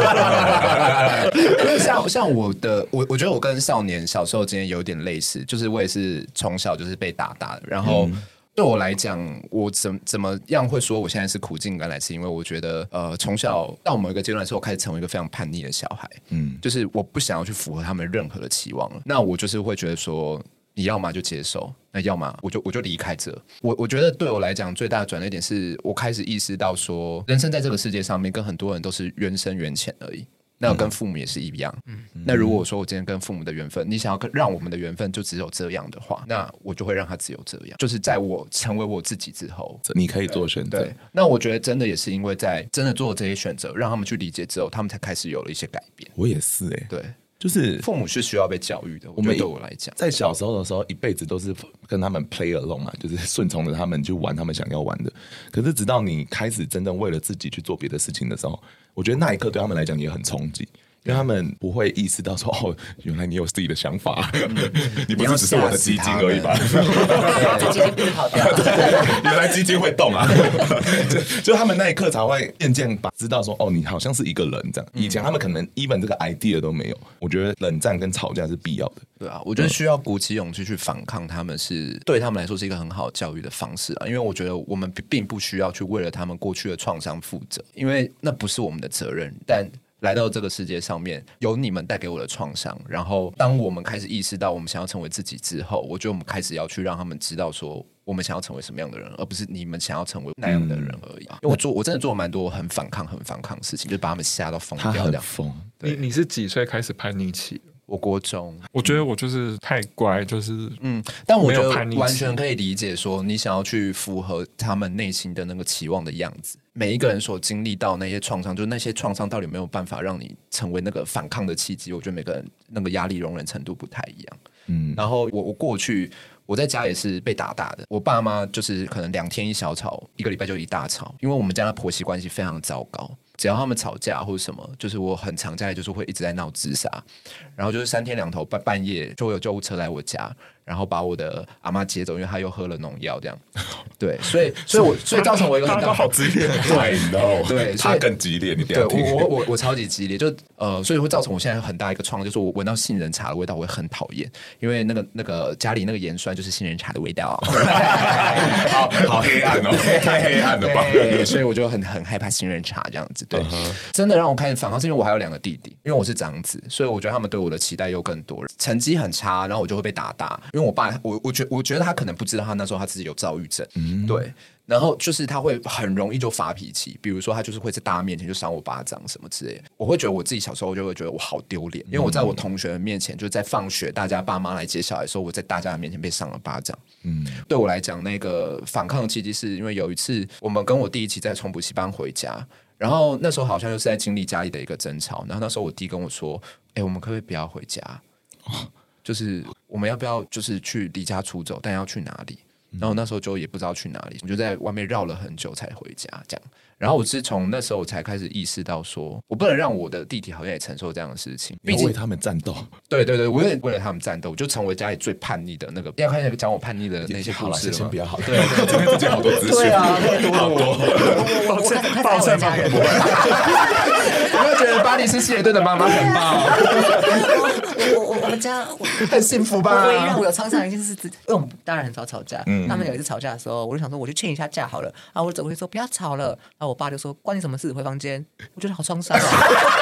因为像我觉得我跟少年小时候经验有点类似，就是我也是从小就是被打的，然后。对我来讲，我怎么样会说我现在是苦尽甘来，是因为我觉得从小到某一个阶段的时候，我开始成为一个非常叛逆的小孩，就是我不想要去符合他们任何的期望了。那我就是会觉得说，你要么就接受，那要么我就离开这。我觉得对我来讲最大的转捩点是我开始意识到说，人生在这个世界上面跟很多人都是缘深缘浅而已。那跟父母也是一样。那如果说我今天跟父母的缘分，你想要让我们的缘分就只有这样的话，那我就会让他只有这样。就是在我成为我自己之后， 你可以做选择。 对，那我觉得真的也是因为在真的做这些选择，让他们去理解之后，他们才开始有了一些改变。 我也是对。 就是父母是需要被教育的，我们对我来讲， 在小时候的时候，一辈子都是跟他们 play along 嘛，就是顺从着他们去玩他们想要玩的。可是直到你开始真正为了自己去做别的事情的时候，我觉得那一刻对他们来讲也很冲击。因为他们不会意识到说，哦，原来你有自己的想法，你不是只是我的基金而已吧？ 基金不是跑掉， 原来基金会动啊！就他们那一刻才会渐渐知道说，哦，你好像是一个人这样。以前他们可能 even 这个 idea 都没有。我觉得冷战跟吵架是必要的。 对啊，我觉得需要鼓起勇气去反抗他们是对他们来说是一个很好教育的方式啊。因为我觉得我们并不需要去为了他们过去的创伤负责，因为那不是我们的责任，但。来到这个世界上面，有你们带给我的创伤，然后当我们开始意识到我们想要成为自己之后，我觉得我们开始要去让他们知道说我们想要成为什么样的人，而不是你们想要成为那样的人而已。因为我真的做了蛮多很反抗的事情，就是把他们吓到疯掉。 他很疯。 你是几岁开始叛逆期？ 我国中， 我觉得我就是太乖，就是但我觉得完全可以理解说，你想要去符合他们内心的那个期望的样子。每一个人所经历到那些创伤，就是那些创伤到底有没有办法让你成为那个反抗的契机？我觉得每个人那个压力容忍程度不太一样。然后我过去我在家也是被打的，我爸妈就是可能2天一小吵，1个礼拜就一大吵，因为我们家的婆媳关系非常糟糕。只要他们吵架或者什么，就是我很常家里就是会一直在闹自杀，然后就是3天2头半夜就会有救护车来我家，然后把我的阿嬷接走，因为她又喝了农药这样。对，所以造成我一个很大好激烈， 对， 他更激烈，你对我超级激烈，就所以会造成我现在很大一个创伤，就是我闻到杏仁茶的味道，我会很讨厌，因为那个家里那个盐酸就是杏仁茶的味道， 好黑暗哦，太黑暗了吧？ 对，所以我就很害怕杏仁茶这样子。对，真的让我开始反抗，是因为我还有2个弟弟，因为我是长子，所以我觉得他们对我的期待又更多了。成绩很差，然后我就会被打，因为我爸，我觉得他可能不知道他那时候他自己有躁郁症，对。然后就是他会很容易就发脾气，比如说他就是会在大家面前就扇我巴掌什么之类的。我会觉得我自己小时候就会觉得我好丢脸，因为我在我同学的面前，就是在放学大家爸妈来接小孩的时候，我在大家的面前被扇了巴掌。对我来讲，那个反抗的契机是因为有一次我们跟我弟一起在从补习班回家，然后那时候好像就是在经历家里的一个争吵，然后那时候我弟跟我说：“我们可不可以不要回家？就是我们要不要就是去离家出走，但要去哪里？”然后那时候就也不知道去哪里，我就在外面绕了很久才回家这样。然后我是从那时候才开始意识到说，我不能让我的弟弟好像也承受这样的事情， 毕竟为他们战斗。 对，我为了他们战斗，我就成为家里最叛逆的那个。要开始讲我叛逆的那些故事了， 先不要好。 对， 今天自己好多资讯， 对啊， 好多。 抱歉家人， 有没有觉得巴黎是希尔顿的妈妈很棒？ 我们家很幸福吧？ 唯一让我有创伤的一件事，因为我们当然很少吵架。他们有一次吵架的时候，我就想说我去劝一下架好了，然后我就走过去说不要吵了，然后我爸就说关你什么事？回房间。我觉得好创伤啊！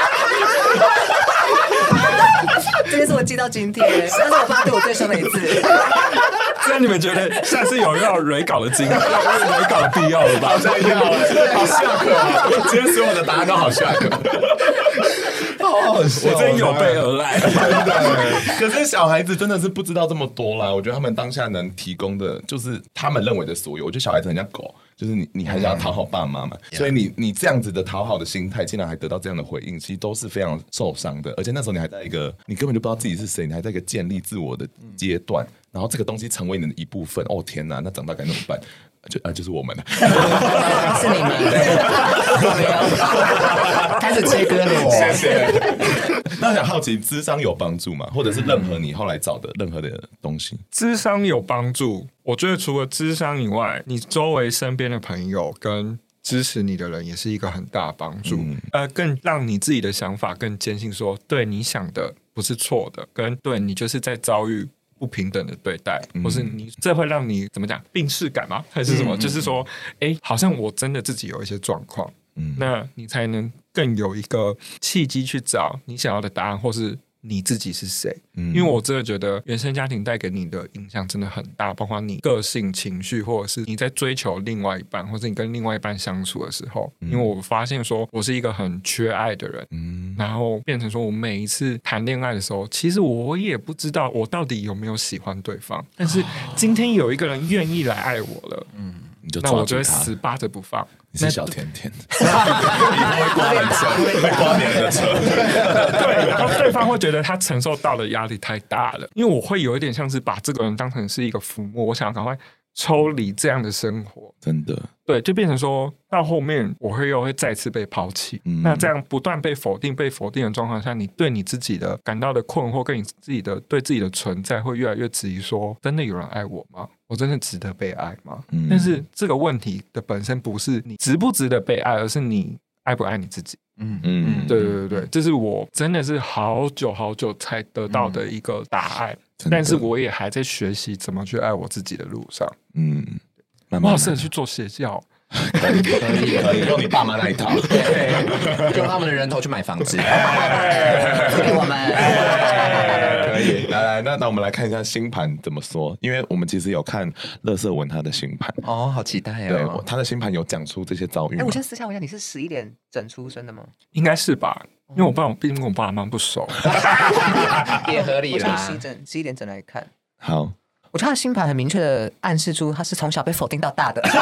这件事我记到今天，那是我爸对我最凶的一次。 这样你们觉得下次有要蕊稿的蕊稿的必要了吧？ 好下课啊！今天所有的答案都好下课。 好好笑， 我真有备而来。 可是小孩子真的是不知道这么多啦，我觉得他们当下能提供的就是他们认为的所有。我觉得小孩子很像狗，就是你还是要讨好爸妈嘛，所以你这样子的讨好的心态，竟然还得到这样的回应，其实都是非常受伤的。而且那时候你还在一个你根本就不知道自己是谁，你还在一个建立自我的阶段，然后这个东西成为你的一部分。哦天哪，那长大该怎么办？就是我们了， 是你们开始切割了我。 谢谢。那想好奇，諮商有帮助吗？或者是任何你后来找的任何的东西？ 諮商有帮助，我觉得除了諮商以外，你周围身边的朋友跟支持你的人也是一个很大的帮助。更让你自己的想法更坚信说，对你想的不是错的，跟对你就是在遭遇不平等的对待，或是你这会让你怎么讲病识感吗？还是什么？就是说，好像我真的自己有一些状况，那你才能更有一个契机去找你想要的答案，或是你自己是谁。因为我真的觉得原生家庭带给你的影响真的很大，包括你个性、情绪，或者是你在追求另外一半，或者你跟另外一半相处的时候。因为我发现说我是一个很缺爱的人，然后变成说我每一次谈恋爱的时候，其实我也不知道我到底有没有喜欢对方，但是今天有一个人愿意来爱我了，那我就会死扒着不放。 你是小甜甜，以后会刮人车，会刮别人的车。 对，然后对方会觉得他承受到的压力太大了，因为我会有一点像是把这个人当成是一个浮木，我想要赶快抽离这样的生活。 真的， 对，就变成说到后面我又会再次被抛弃。那这样不断被否定的状况下，你对你自己的感到的困惑，跟你自己的对自己的存在会越来越质疑说，真的有人爱我吗？我真的值得被爱吗？但是这个问题的本身不是你值不值得被爱，而是你爱不爱你自己。对，这是我真的是好久好久才得到的一个答案，但是我也还在学习怎么去爱我自己的路上。我好适合去做邪教。 可以用你爸妈那一套， 用他们的人头去买房子， 给我们。 可以来，那我们来看一下星盘怎么说，因为我们其实有看乐色文他的星盘哦，好期待对哦。 他的星盘有讲出这些遭遇吗。 我先私下问一下，你是11点整出生的吗？ 应该是吧，因为毕竟跟我爸妈不熟。 也合理啦。我从11点整来看。 好， 我觉得他的星盘很明确的暗示出他是从小被否定到大的。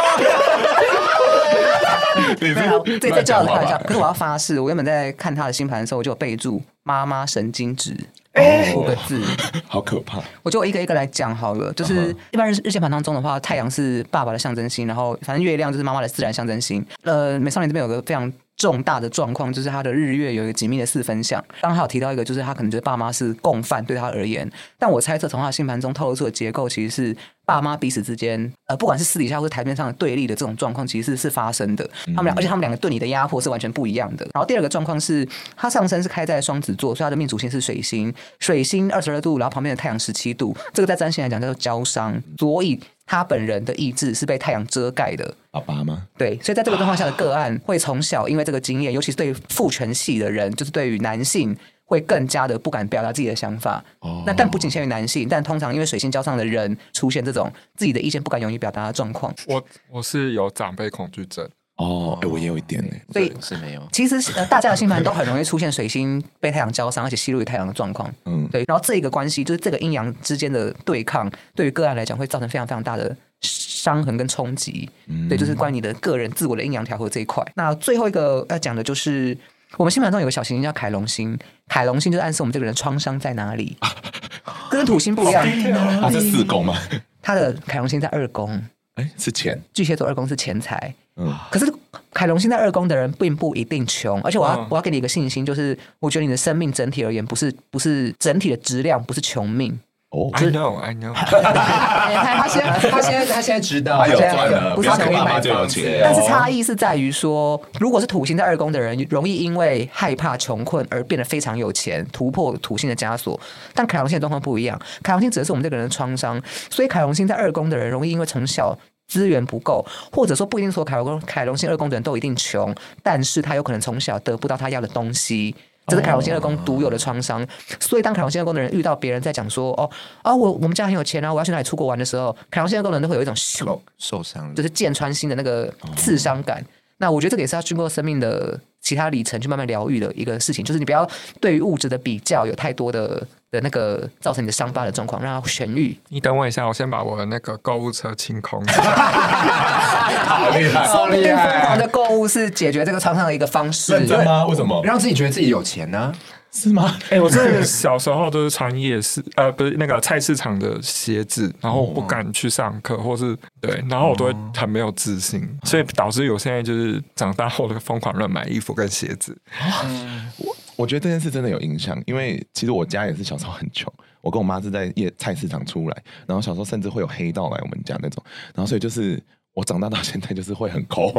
这在叫我开玩笑，可是我要发誓，我原本在看他的星盘的时候，我就有备注“妈妈神经质”5个字， 好可怕。 我就一个一个来讲好了。就是一般日线盘当中的话，太阳是爸爸的象征星，然后反正月亮就是妈妈的自然象征星。美少年这边有个非常重大的状况，就是他的日月有一个紧密的4分相。刚刚他有提到一个，就是他可能觉得爸妈是共犯对他而言，但我猜测从他的星盘中透露出的结构，其实是爸妈彼此之间，不管是私底下或是台面上的对立的这种状况，其实是发生的。而且他们两个对你的压迫是完全不一样的。然后第二个状况是，他上升是开在双子座，所以他的命主星是水星，水星22度，然后旁边的太阳17度，这个在占星来讲叫做交伤，所以他本人的意志是被太阳遮盖的。 爸爸吗？ 对，所以在这个状况下的个案会从小因为这个经验，尤其是对父权系的人，就是对于男性会更加的不敢表达自己的想法。那但不仅限于男性，但通常因为水星交上的人出现这种自己的意见不敢勇于表达的状况。 我是有长辈恐惧症。 我也有一点呢， 所以是没有。 其实大家的星盘都很容易出现水星被太阳交伤，而且吸入于太阳的状况。对。然后这个关系就是这个阴阳之间的对抗，对于个案来讲会造成非常非常大的伤痕跟冲击。对，就是关于你的个人自我的阴阳调和这一块。那最后一个要讲的就是我们星盘中有个小行星叫凯龙星，凯龙星就是暗示我们这个人创伤在哪里，跟土星不一样。 他是4宫吗？ 他的凯龙星在2宫， 是钱。 巨蟹座2宫是钱财。可是凯龙星在2宫的人并不一定穷，而且我要给你一个信心，就是我觉得你的生命整体而言不是整体的质量，不是穷命。 I know 他现在知道， 他有赚了， 不是穷爸妈就有钱。 但是差异是在于说，如果是土星在2宫的人，容易因为害怕穷困而变得非常有钱，突破土星的枷锁。但凯龙星的状况不一样，凯龙星指的是我们这个人的创伤，所以凯龙星在2宫的人容易因为从小资源不够，或者说不一定说凯龙星2宫的人都一定穷，但是他有可能从小得不到他要的东西。这是凯龙星2宫独有的创伤，所以当凯龙星2宫的人遇到别人在讲说我们家很有钱啊，我要去哪里出国玩的时候，凯龙星2宫的人都会有一种受伤， 就是剑穿心的那个刺伤感。 那我觉得这个也是要经过生命的其他里程去慢慢疗愈的一个事情，就是你不要对于物质的比较有太多的那个造成你的伤疤的状况，让它痊愈。 你等我一下，我先把我的那个购物车清空。 好厉害， 说不定疯狂的购物是解决这个创伤的一个方式。 认真吗？为什么？ 让自己觉得自己有钱呢？ 是吗？ 我真的小时候都是穿夜市，不是那个菜市场的鞋子，然后我不敢去上课，或是对，然后我都会很没有自信，所以导致我现在就是长大后的疯狂乱买衣服跟鞋子。 我觉得这件事真的有影响，因为其实我家也是小时候很穷，我跟我妈是在菜市场出来，然后小时候甚至会有黑道来我们家那种，然后所以就是我长大到现在就是会很抠。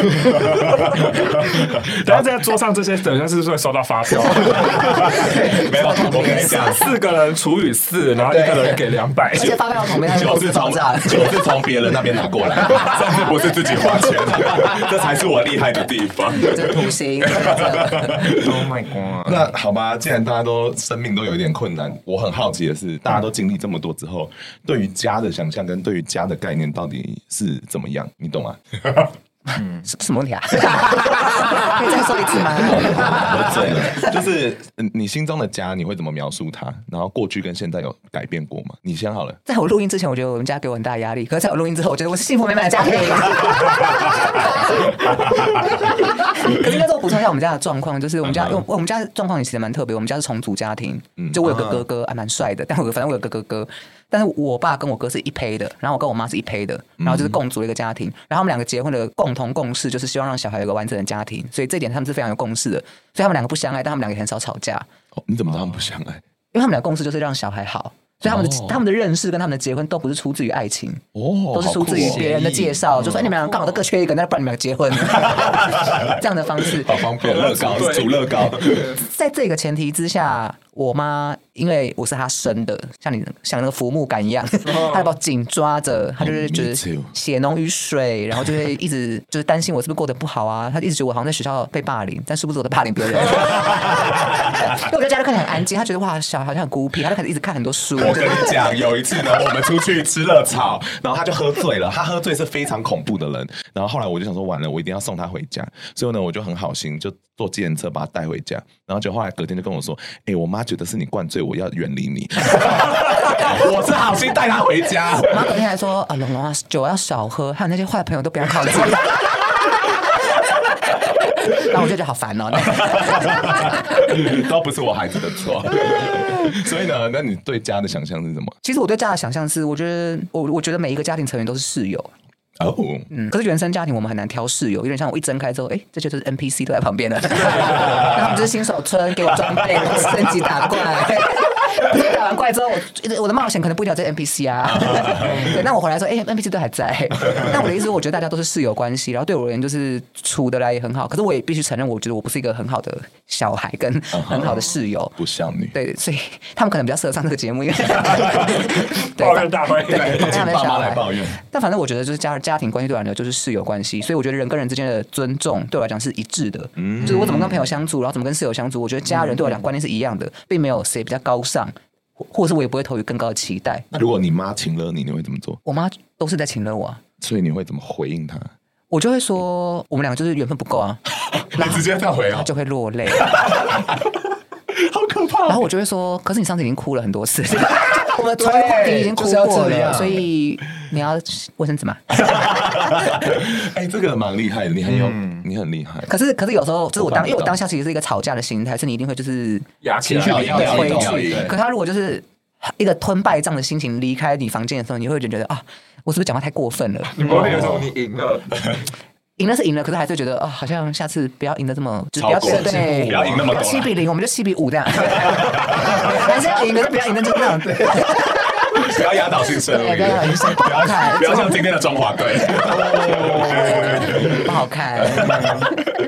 然后在桌上这些等下是不是会收到发票？ 没有，我跟你讲 ，4个人除以4，然后1个人给200， 而且发票旁边还有就是从别人那边拿过来，甚至不是自己花钱的，这才是我厉害的地方。 这个图形。 Oh my god！ 那好吧，既然大家都生命都有一点困难，我很好奇的是，大家都经历这么多之后，对于家的想象跟对于家的概念到底是怎么样？你懂吗？ 什么问题啊？可以再说一次吗？ 我醉了，就是你心中的家，你会怎么描述它？然后过去跟现在有改变过吗？你先好了。 在我录音之前，我觉得我们家给我很大压力；可是在我录音之后，我觉得我是幸福美满的家庭。可是应该说我补充一下我们家的状况，就是我们家的状况也其实蛮特别。我们家是重组家庭，就我有个哥哥，还蛮帅的，但反正我有个哥哥。但是我爸跟我哥是一胚的，然后我跟我妈是一胚的，然后就是共组了一个家庭。然后他们2个结婚的共同共识就是希望让小孩有个完整的家庭，所以这一点他们是非常有共识的。所以他们2个不相爱，但他们2个也很少吵架。 你怎么知道他们不相爱？ 因为他们2个共识就是让小孩好。所以他们的认识跟他们的结婚都不是出自于爱情，都是出自于别人的介绍，就说你们2个刚好都各缺一个，那不然你们2个结婚，这样的方式好方便，乐高煮乐高。 在这个前提之下，我妈因为我是她生的，像那个浮木感一样，她把我紧抓着，她就是觉得血浓于水，然后就会一直就是担心我是不是过得不好啊，她一直觉得我好像在学校被霸凌，但殊不知我在霸凌别人。因为我在家就看起来很安静，她觉得哇小孩好像很孤僻，她就开始一直看很多书。 我跟你讲，有一次呢，我们出去吃热炒，然后他就喝醉了。他喝醉是非常恐怖的人。然后后来我就想说，完了，我一定要送他回家。所以呢，我就很好心，就坐计程车把他带回家。然后就后来隔天就跟我说：“我妈觉得是你灌醉，我要远离你。”我是好心带他回家。 我妈隔天还说：“龙龙啊，酒要少喝，还有那些坏朋友都不要靠近。”然后我就觉得好烦哦， 都不是我孩子的错。所以呢，那你对家的想象是什么？ 其实我对家的想象是，我觉得每一个家庭成员都是室友。可是原生家庭我们很难挑室友，有点像我一睁开之后，这就是 NPC 都在旁边了。他们就是新手村，给我装备，升级打怪。打完怪之后，我的冒险可能不一定有这 NPC 啊。对，那我回来说，NPC 都还在。但我的意思是，我觉得大家都是室友关系，然后对我而言就是处得来也很好。可是我也必须承认，我觉得我不是一个很好的小孩跟很好的室友， 不像你。 对，所以他们可能比较适合上这个节目，因为抱怨大会， 请爸妈来抱怨。 但反正我觉得就是家庭关系对我来讲就是室友关系，所以我觉得人跟人之间的尊重对我来讲是一致的。就是我怎么跟朋友相处，然后怎么跟室友相处，我觉得家人对我来讲观念是一样的，并没有谁比较高尚。或者是我也不会投予更高的期待。 那如果你妈请了你，你会怎么做？ 我妈都是在请了我啊， 所以你会怎么回应她？ 我就会说我们2个就是缘分不够啊， 你直接这样回啊， 她就会落泪， 好可怕。 然后我就会说，可是你上次已经哭了很多次，我们同一个话题已经哭过了，所以你要卫生纸吗？ 这个蛮厉害的，你很厉害。 可是有时候就是因为我当下其实是一个吵架的心态，是你一定会就是情绪回去。可他如果就是一个吞败仗的心情离开你房间的时候，你会觉得我是不是讲话太过分了？ 你不会有种你赢了。 赢了是赢了，可是还是觉得好像下次不要赢得这么， 不要赢那么多 ，7-0，我们就7-5这样，还是要赢，可是不要赢得这样， 不要压倒性胜利， 不要压倒性胜利，不好看， 不要像今天的中华队， 不好看。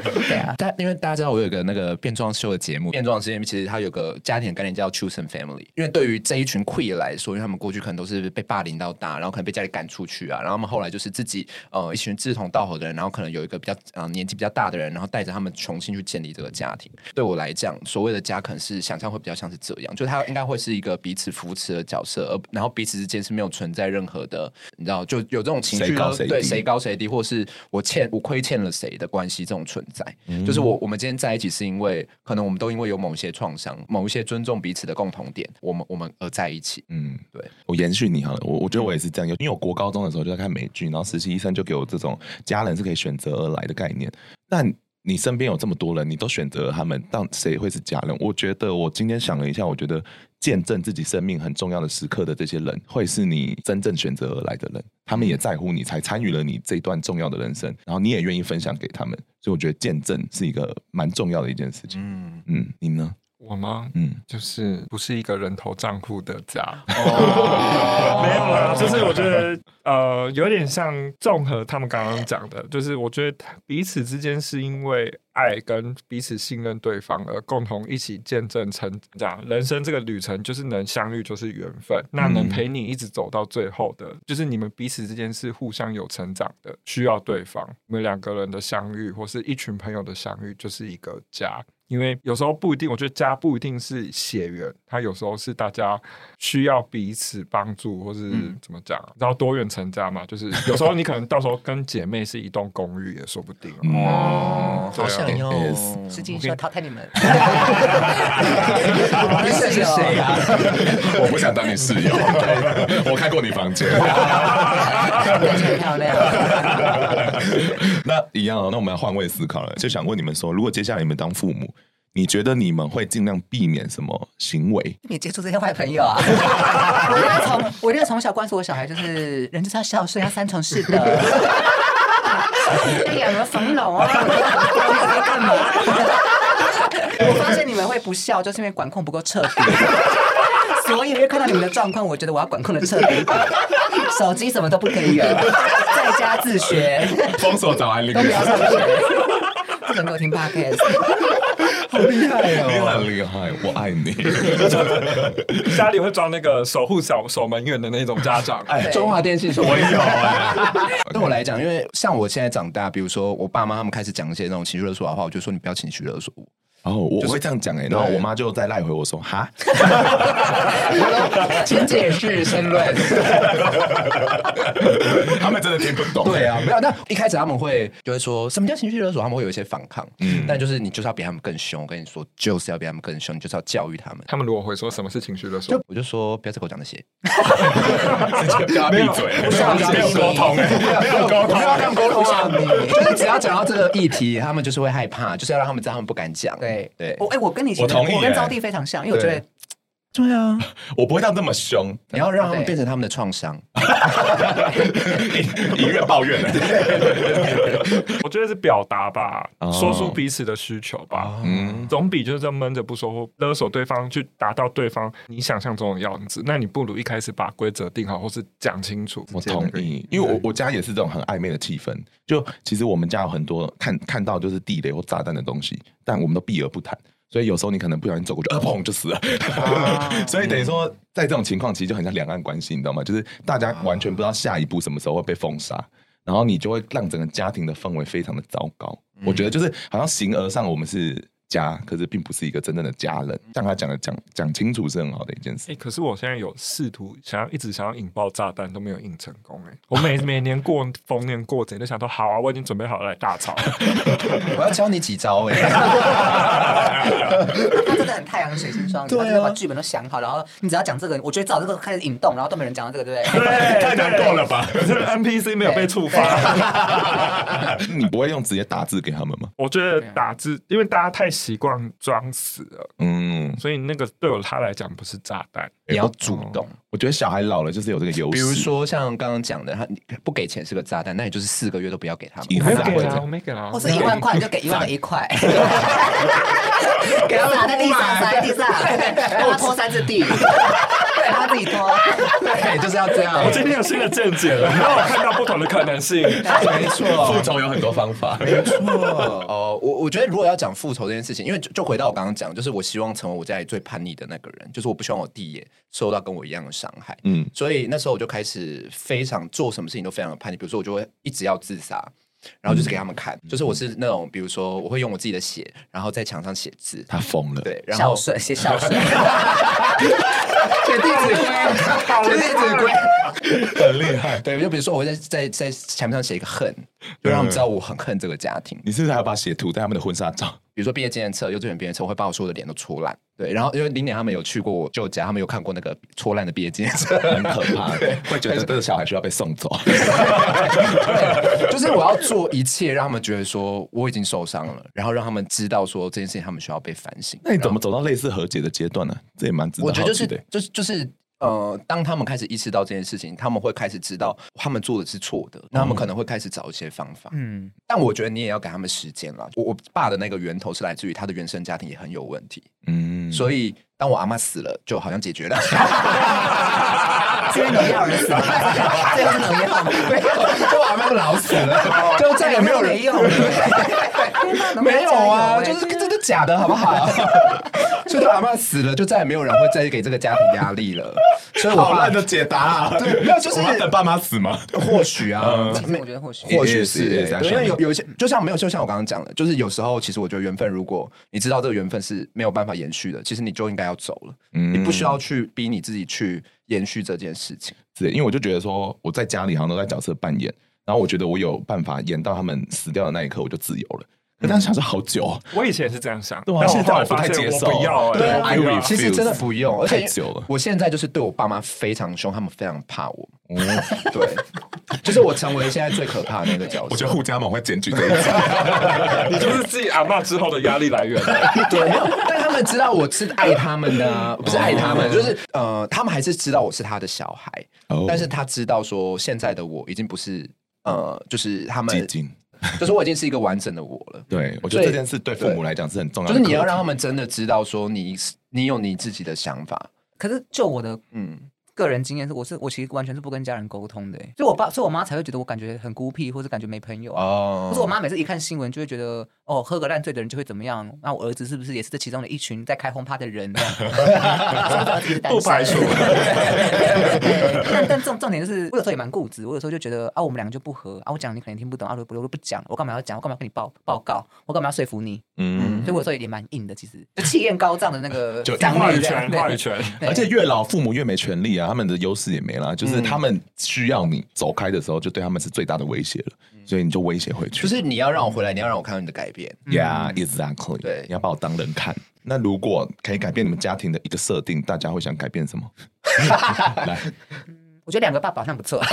对啊， 因为大家知道我有一个那个变装秀的节目，变装节目其实它有个家庭的概念叫 chosen family， 因为对于这一群 queer 来说，因为他们过去可能都是被霸凌到大，然后可能被家里赶出去啊，然后他们后来就是自己一群志同道合的人，然后可能有一个比较年纪比较大的人，然后带着他们重新去建立这个家庭。对我来讲，所谓的家可能是想象会比较像是这样，就它应该会是一个彼此扶持的角色，然后彼此之间是没有存在任何的，你知道，就有这种情绪谁高谁低， 对，谁高谁低，或是我亏欠了谁的关系这种存在。就是我们今天在一起是因为可能我们都因为有某一些创伤，某一些尊重彼此的共同点，我们而在一起。对， 我延续你好了，我觉得我也是这样，因为我国高中的时候就在看美剧，然后实习医生就给我这种家人是可以选择而来的概念。但你身边有这么多人，你都选择了他们，但谁会是家人？我觉得我今天想了一下，我觉得见证自己生命很重要的时刻的这些人，会是你真正选择而来的人，他们也在乎你，才参与了你这一段重要的人生，然后你也愿意分享给他们，所以我觉得见证是一个蛮重要的一件事情。你呢？ 我吗？就是不是一个人头账户的家。 哦， 没有啦，就是我觉得有点像综合他们刚刚讲的，就是我觉得彼此之间是因为爱跟彼此信任对方而共同一起见证成长人生这个旅程，就是能相遇就是缘分，那能陪你一直走到最后的，就是你们彼此之间是互相有成长的，需要对方。你们两个人的相遇或是一群朋友的相遇就是一个家。因为有时候不一定，我觉得家不一定是血缘，它有时候是大家需要彼此帮助，或是怎么讲，然后多元成家嘛，就是有时候你可能到时候跟姐妹是一栋公寓也说不定。 好想要是金说淘汰你们。 你是谁啊？ 我不想当你室友，我看过你房间， 很漂亮。 那一样那我们要换位思考了，就想问你们说，如果接下来你们当父母，你觉得你们会尽量避免什么行为？ 别接触这些坏朋友啊！我一定要从小灌输我小孩，就是人就是要孝顺，要三从四德。哎呀，你们冯龙啊，你在干嘛？我发现你们会不孝，就是因为管控不够彻底。所以因为看到你们的状况，我觉得我要管控的彻底，手机什么都不可以有，在家自学， 封锁早安铃， 都不要上学，不能给我听 podcast。 好厉害哦！你很厉害，我爱你。 家里会装那个守护守门员的那种家长， 中华电信我有对我来讲，因为像我现在长大，比如说我爸妈他们开始讲一些那种情绪勒索的话，我就说你不要情绪勒索我。 然后我会这样讲然后我妈就再赖回我说哈， 请解释申论。 他们真的听不懂。 对啊，没有。那一开始他们就会说什么叫情绪勒索，他们会有一些反抗。但就是你就是要比他们更凶，我跟你说就是要比他们更凶，你就是要教育他们。 他们如果会说什么是情绪勒索， 我就说不要再给我讲那些， 直接叫他闭嘴， 不需要沟通，没有沟通， 没有让沟通啊！就是只要讲到这个议题，他们就是会害怕，就是要让他们知道他们不敢讲。对， 我跟你， 我同意， 我跟招娣非常像，因为我觉得， 对啊， 我不会到这么凶， 你要让他们变成他们的创伤， 一怨抱怨。 我觉得是表达吧，说出彼此的需求吧，总比就是这样闷着不说，勒索对方去达到对方你想象中的样子。那你不如一开始把规则定好，或是讲清楚。 我同意，因为我家也是这种很暧昧的气氛。就其实我们家有很多看到就是地雷或炸弹的东西，但我们都避而不谈。所以有时候你可能不小心走过去，砰就死了。所以等于说，在这种情况其实就很像两岸关系，你知道吗？就是大家完全不知道下一步什么时候会被封杀，然后你就会让整个家庭的氛围非常的糟糕。我觉得就是好像形而上我们是家，可是并不是一个真正的家人。像他讲清楚是很好的一件事。 可是我现在有试图一直想要引爆炸弹，都没有引成功。我每年逢年过节都想说好啊，我已经准备好了来大吵。 我要教你几招他真的很太阳水星双鱼，他真的把剧本都想好，然后你只要讲这个，我觉得找这个开始引动，然后都没人讲到这个，对不对？ 太难过了吧？ 这个 NPC 没有被触发。 你不会用直接打字给他们吗？ 我觉得打字，因为大家太习惯装死了，所以那个对他来讲不是炸弹， 你要主动。 我觉得小孩老了就是有这个优势， 比如说像刚刚讲的，他不给钱是个炸弹，那也就是4个月都不要给他们。 我没给啊， 或是1万块你就给1万1块，给他撒在地上，撒在地上，让他拖3次地。 他自己脱。 对，就是要这样。 我今天有新的见解了，让我看到不同的可能性。 没错， 复仇有很多方法。 没错。我觉得如果要讲复仇这件事情，因为就回到我刚刚讲，就是我希望成为我家里最叛逆的那个人，就是我不希望我弟也受到跟我一样的伤害。所以那时候我就开始非常做什么事情都非常的叛逆，比如说我就会一直要自杀。然后就是给他们看，就是我是那种，比如说我会用我自己的血，然后在墙上写字。 他疯了， 对，然后写孝顺， 写弟子规，写弟子规， 很厉害。 对，就比如说我会在墙上写一个恨，就让他们知道我很恨这个家庭。 你是不是还要把血涂在他们的婚纱照？ 比如说毕业纪念册、幼稚园毕业册，我会把我所有的脸都戳烂。对，然后因为林点他们有去过我舅家，他们有看过那个戳烂的毕业纪念册， 很可怕，会觉得这个小孩需要被送走。 对，就是我要做一切让他们觉得说我已经受伤了，然后让他们知道说这件事情他们需要被反省。 那你怎么走到类似和解的阶段呢？这也蛮值得好奇的。 我觉得就是当他们开始意识到这件事情，他们会开始知道他们做的是错的，那他们可能会开始找一些方法。但我觉得你也要给他们时间啦。我爸的那个源头是来自于他的原生家庭也很有问题，所以当我阿嬷死了，就好像解决了。 是因为农药人死了，最后是农药， 就我阿嬷老死了，就再也没有人用。 没有啊，就是这是假的，好不好？所以阿嬷死了，就再也没有人会再给这个家庭压力了。所以我好烂的解答啊！ 对，没有，就是我要等爸妈死吗？ 或许啊， 我觉得或许是，对，因为有一些，就像我刚刚讲的，就是有时候其实我觉得缘分，如果你知道这个缘分是没有办法延续的，其实你就应该要走了。你不需要去逼你自己去延续这件事情。 是因为我就觉得说，我在家里好像都在角色扮演，然后我觉得我有办法演到他们死掉的那一刻，我就自由了。但是想说好久， 我以前是这样想， 但现在我不太接受。 不要， 对，其实真的不用，而且久了。 我现在就是对我爸妈非常凶，他们非常怕我。对，就是我成为现在最可怕的那个角色。 我觉得互加盟会检举这一次， 你就是自己阿嬷之后的压力来源。 对，但他们知道我是爱他们的，不是爱他们，就是他们还是知道我是他的小孩，但是他知道说现在的我已经不是就是他们。就是我已经是一个完整的我了。 对，我觉得这件事对父母来讲是很重要的。 就是你要让他们真的知道说你有你自己的想法。 可是就我的个人经验是，我其实完全是不跟家人沟通的，所以我妈才会觉得我感觉很孤僻，或者感觉没朋友啊。或者我妈每次一看新闻就会觉得，哦，喝个烂醉的人就会怎么样？那我儿子是不是也是这其中的一群在开轰趴的人？这样， 不排除。 但重点就是，我有时候也蛮固执，我有时候就觉得啊，我们两个就不合啊，我讲你可能听不懂啊，我不讲，我干嘛要讲？我干嘛要跟你报告？我干嘛要说服你？所以我有时候也蛮硬的，其实就气焰高涨的那个话语权， 而且越老父母越没权利啊，他们的优势也没了，就是他们需要你走开的时候，就对他们是最大的威胁了，所以你就威胁回去。 就是你要让我回来，你要让我看到你的改变。 Yeah, exactly. 对， 你要把我当人看。那如果可以改变你们家庭的一个设定，大家会想改变什么？来， 我觉得2个爸爸好像不错。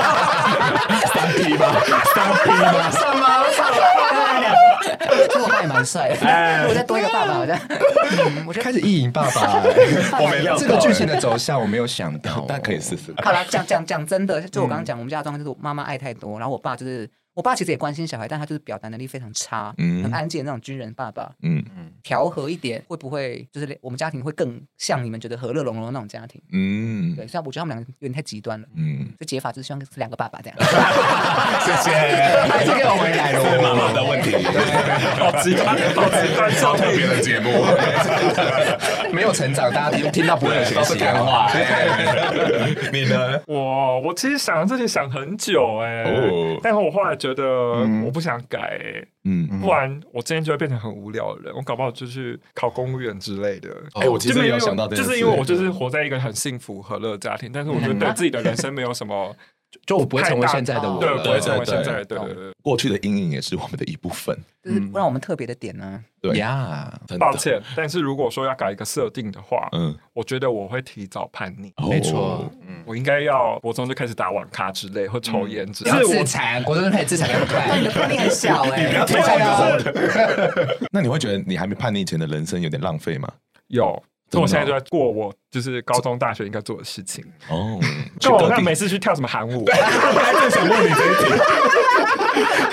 3P 吗？ 什么？ 其实我爸也蛮帅的，我再多一个爸爸好像。 我就开始意淫爸爸， 我没料到这个剧情的走向我没有想到， 但可以试试。 好了，讲真的，就我刚刚讲，我们家的状况就是我妈妈爱太多，然后我爸其实也关心小孩，但他就是表达能力非常差，很安静的那种军人爸爸。调和一点，会不会就是我们家庭会更像你们觉得和乐融融的那种家庭？对，所以我觉得他们两个有点太极端了。所以解法就是希望是2个爸爸这样。 谢谢， 还是给我回来了， 是妈妈的问题。 好极端， 超特别的节目， 没有成长，大家听到不会有学习干话。你呢？ 我其实想这题想很久但是我后来觉得我不想改不然我今天就会变成很无聊的人，我搞不好就去考公务员之类的。 我其实没有想到这件事， 就是因为我就是活在一个很幸福和乐的家庭，但是我觉得对自己的人生没有什么。 就我不会成为现在的我， 对，不会成为现在的，对。 过去的阴影也是我们的一部分， 就是让我们特别的点呢。 对呀， 抱歉，但是如果说要改一个设定的话，我觉得我会提早叛逆。 没错， 我应该要国中就开始打网咖之类，或抽烟之类。 要自残，国中就开始自残， 但你的叛逆很小你不要推销。那你会觉得你还没叛逆前的人生有点浪费吗？ 有。所以我现在就在过我就是高中大学应该做的事情就我看每次去跳什么韩舞，我还正想问你这一题。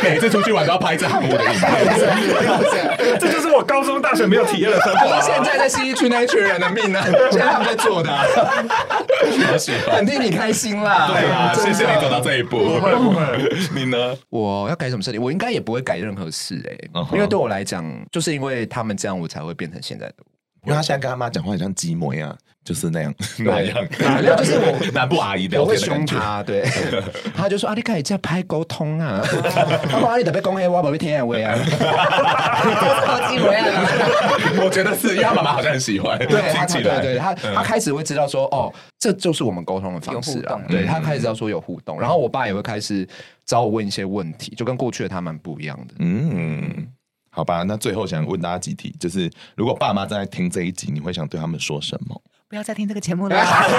每次出去玩都要拍这航母的影片。 这就是我高中、大学没有体验的生活、 现在在信义区那一群人的命呢，现在他们在做的、 好喜欢， 很替你开心啦。 对啊，谢谢你走到这一步。 不会， 你呢？ 我要改什么设定？我应该也不会改任何事因为对我来讲，就是因为他们这样，我才会变成现在的我。 因为他现在跟他妈讲话很像鸡模样，就是那样没有，就是我南部阿姨聊我会天的感觉。 凶他，对，他就说啊，你可以这样拍沟通啊，他说你特别讲黑话，不会听的话啊， 超级模样我觉得是因为他妈妈好像很喜欢， 对， 听起来对，他开始会知道说，哦，这就是我们沟通的方式啊，对他开始知道说有互动，然后我爸也会开始找我问一些问题，就跟过去的他蛮不一样的， 好吧，那最后想问大家几题，就是如果爸妈正在听这一集，你会想对他们说什么？ 不要再听这个节目了，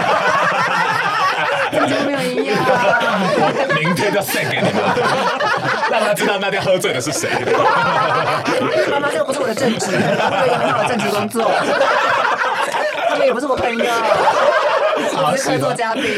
这个节目没有营养。 明天就 send 给你们，让他知道那天喝醉的是谁。 妈妈，这个不是我的正职，我有一个很好的正职工作，他们也不是我朋友，我是客座嘉宾。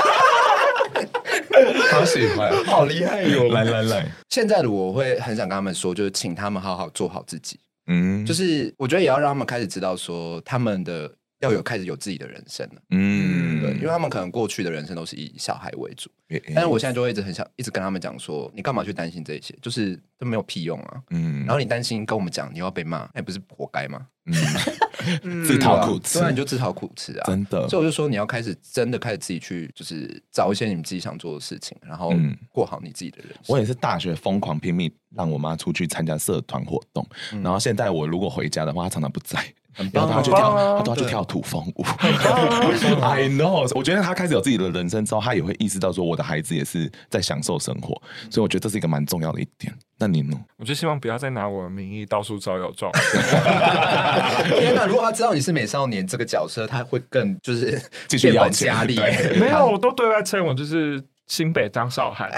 好喜欢，好厉害哟！来， 现在的我会很想跟他们说，就是请他们好好做好自己，就就是我觉得也要让他们开始知道说，他们的要开始有自己的人生了。对，因为他们可能过去的人生都是以小孩为主，但是我现在就会一直跟他们讲说，你干嘛去担心这些？就是都没有屁用啊。然后你担心跟我们讲，你要被骂，那不是活该吗？ 自讨苦吃， 对啊，你就自讨苦吃啊， 真的。 所以我就说，你要真的开始自己去，就是找一些你们自己想做的事情，然后过好你自己的人生。 我也是大学疯狂拼命让我妈出去参加社团活动，然后现在我如果回家的话，她常常不在。然后他都要去跳土风舞。I know， 我觉得他开始有自己的人生之后，他也会意识到说，我的孩子也是在享受生活，所以我觉得这是一个蛮重要的一点。那你呢？ 我就希望不要再拿我的名义到处招摇撞。 天哪！如果他知道你是美少年这个角色，他会更就是继续要加力。 没有，我都对外称我就是新北张韶涵。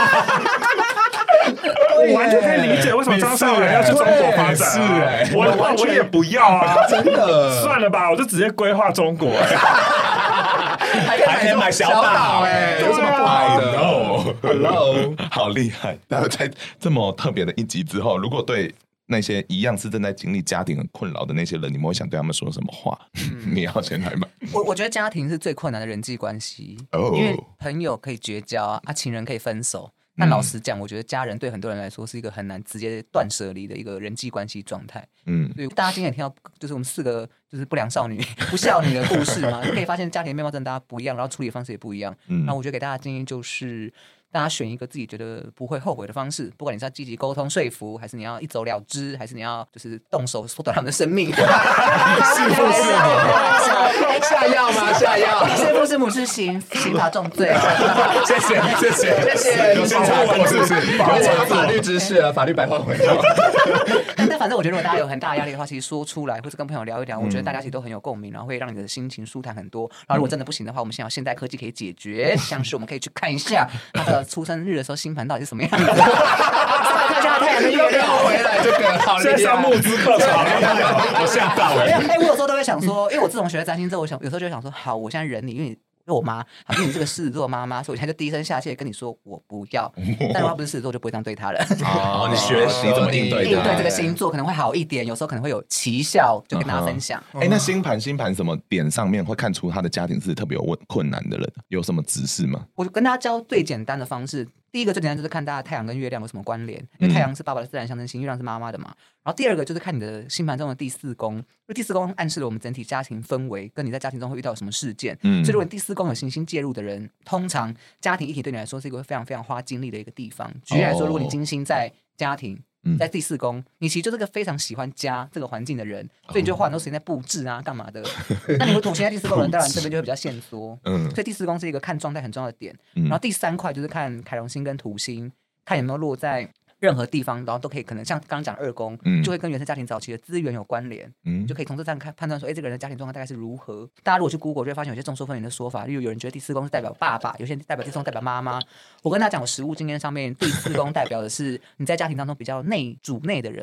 我完全可以理解为什么张韶涵要去中国发展、啊。我也不要啊， 真的。 算了吧，我就直接规划中国、 还可以买小岛有什么不好的 ？Hello， 好厉害！然后在这么特别的一集之后，如果对那些一样是正在经历家庭很困扰的那些人，你们会想对他们说什么话？你要先来吗？ 我觉得家庭是最困难的人际关系，因为朋友可以绝交啊，情人可以分手。但老实讲，我觉得家人对很多人来说是一个很难直接断舍离的一个人际关系状态。所以大家今天也听到，就是我们4个就是不良少女、不孝女的故事嘛，就可以发现家庭面貌真的大家不一样，然后处理的方式也不一样。那我觉得给大家的建议就是。大家选一个自己觉得不会后悔的方式，不管你是要积极沟通说服，还是你要一走了之，还是你要就是动手缩短他们的生命。是不是？下药吗？下药。 是父是母是刑罚重罪。 谢谢。有先查过是不是？ 法律知识啊，法律白话文。 但反正我觉得，如果大家有很大的压力的话，其实说出来或者跟朋友聊一聊，我觉得大家其实都很有共鸣，然后会让你的心情舒坦很多。然后如果真的不行的话，我们现在有现代科技可以解决，像是我们可以去看一下他的出生日的时候星盘到底是什么样子，看一下太阳跟月亮回来这个好厉害， 现在上募资课程， 我吓到我有时候都会想说，因为我自从学了占星之后，有时候就会想说，好，我现在忍你，因为我妈，因为你这个狮子座妈妈，所以我现在就低声下气的跟你说我不要。但如果她不是狮子座，就不会这样对她了。 你学习怎么应对这个星座可能会好一点，有时候可能会有奇效，就跟大家分享。 那星盘什么点上面会看出他的家庭是特别有困难的人？有什么指示吗？ 我跟大家教最简单的方式。第一个最简单就是看大家太阳跟月亮有什么关联，因为太阳是爸爸的自然象征星，月亮是妈妈的嘛。然后第二个就是看你的星盘中的第4宫，因为第4宫暗示了我们整体家庭氛围，跟你在家庭中会遇到什么事件。所以如果你第4宫有行星介入的人，通常家庭议题对你来说是一个非常非常花精力的一个地方。举例来说，如果你金星在家庭。在第4宫，你其实就是个非常喜欢家这个环境的人，所以你就花很多时间在布置啊，干嘛的。那你会土星在第4宫的人，当然这边就会比较限缩。所以第4宫是一个看状态很重要的点。然后第3块就是看凯龙星跟土星，看有没有落在任何地方，然后都可以可能像刚刚讲2宫，就会跟原生家庭早期的资源有关联，就可以从这上判断说，这个人的家庭状况大概是如何。大家如果去 Google 就会发现有些众说纷纭的说法，例如有人觉得第4宫是代表爸爸，有些人代表第4宫代表妈妈。我跟大家讲，我实务经验上面，第4宫代表的是你在家庭当中比较主内的人。然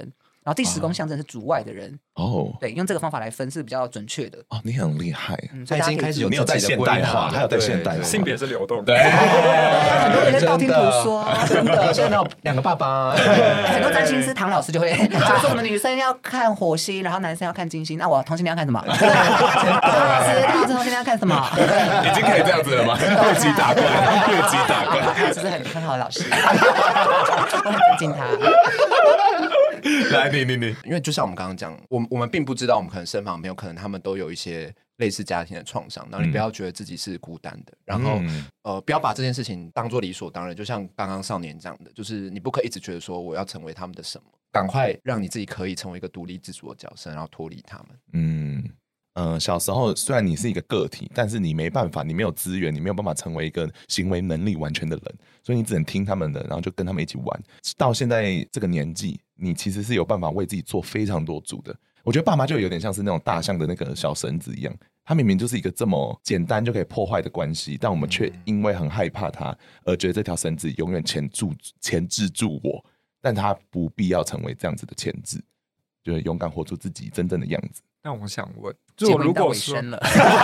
后第10宫象征是主外的人。 哦， 对，用这个方法来分是比较准确的。 哦，你很厉害， 所以大家可以已经开始你有在现代化，还有在现代化， 性别是流动的。 很多人在道听途说， 真的，现在有2个爸爸， 很多占星师唐老师就会说，我们女生要看火星，然后男生要看金星。那我同性恋要看什么？唐老师同性恋要看什么？ 已经可以这样子了吗？越级打怪，越级打怪， 他只是很好的老师，我很尊敬他。 来，你， 因为就像我们刚刚讲，我们并不知道，我们可能身旁的朋友可能他们都有一些类似家庭的创伤，然后你不要觉得自己是孤单的，然后不要把这件事情当作理所当然。就像刚刚少年讲的，就是你不可以一直觉得说我要成为他们的什么，赶快让你自己可以成为一个独立自主的角色，然后脱离他们。 小时候虽然你是一个个体，但是你没办法，你没有资源，你没有办法成为一个行为能力完全的人，所以你只能听他们的，然后就跟他们一起玩。到现在这个年纪，你其实是有办法为自己做非常多主的。我觉得爸妈就有点像是那种大象的那个小绳子一样，他明明就是一个这么简单就可以破坏的关系，但我们却因为很害怕它，而觉得这条绳子永远钳制住我，但他不必要成为这样子的钳制，就是勇敢活出自己真正的样子。 那我想问，就如果说了，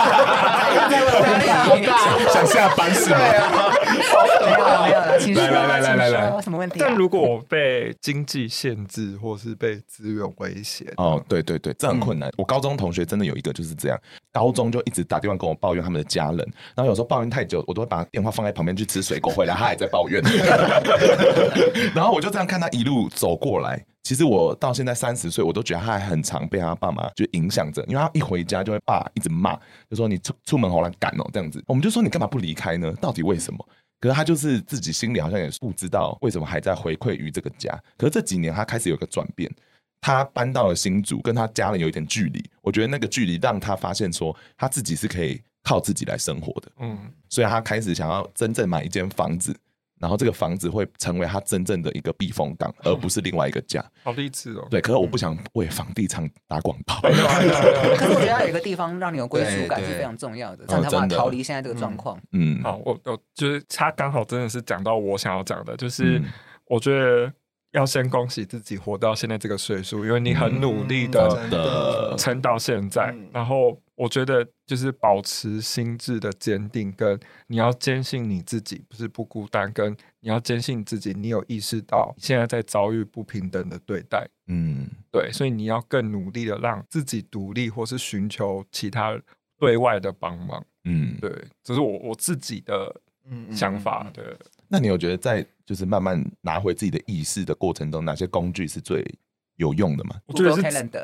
想下班是吗？ 没有了，请说， 来， 什么问题？ 但如果我被经济限制，或是被资源威胁， 对，这很困难。我高中同学真的有一个就是这样，高中就一直打电话跟我抱怨他们的家人，然后有时候抱怨太久，我都会把电话放在旁边去吃水果，回来他还在抱怨，然后我就这样看他一路走过来。其实我到现在30岁，我都觉得他还很常被他爸妈就影响着，因为他一回家就会爸一直骂，就说你出门好难赶哦这样子。我们就说你干嘛不离开呢？到底为什么？可是他就是自己心里好像也不知道为什么还在回馈于这个家。可是这几年他开始有个转变，他搬到了新竹，跟他家人有一点距离。我觉得那个距离让他发现说他自己是可以靠自己来生活的。所以他开始想要真正买一间房子。然后这个房子会成为他真正的一个避风港，而不是另外一个家。 好励志哦！ 对，可是我不想为房地产打广告。 可是我觉得要有一个地方让你有归属感是非常重要的，这样才能逃离现在这个状况。 好，我就是他刚好真的是讲到我想要讲的，就是我觉得要先恭喜自己活到现在这个岁数，因为你很努力的撑到现在，然后我觉得就是保持心智的坚定，跟你要坚信你自己不是不孤单，跟你要坚信自己，你有意识到现在在遭遇不平等的对待。对，所以你要更努力的让自己独立，或是寻求其他对外的帮忙。对，这是我自己的想法的。 那你有觉得在就是慢慢拿回自己的意识的过程中，哪些工具是最有用的吗？ 我觉得是 Calendar。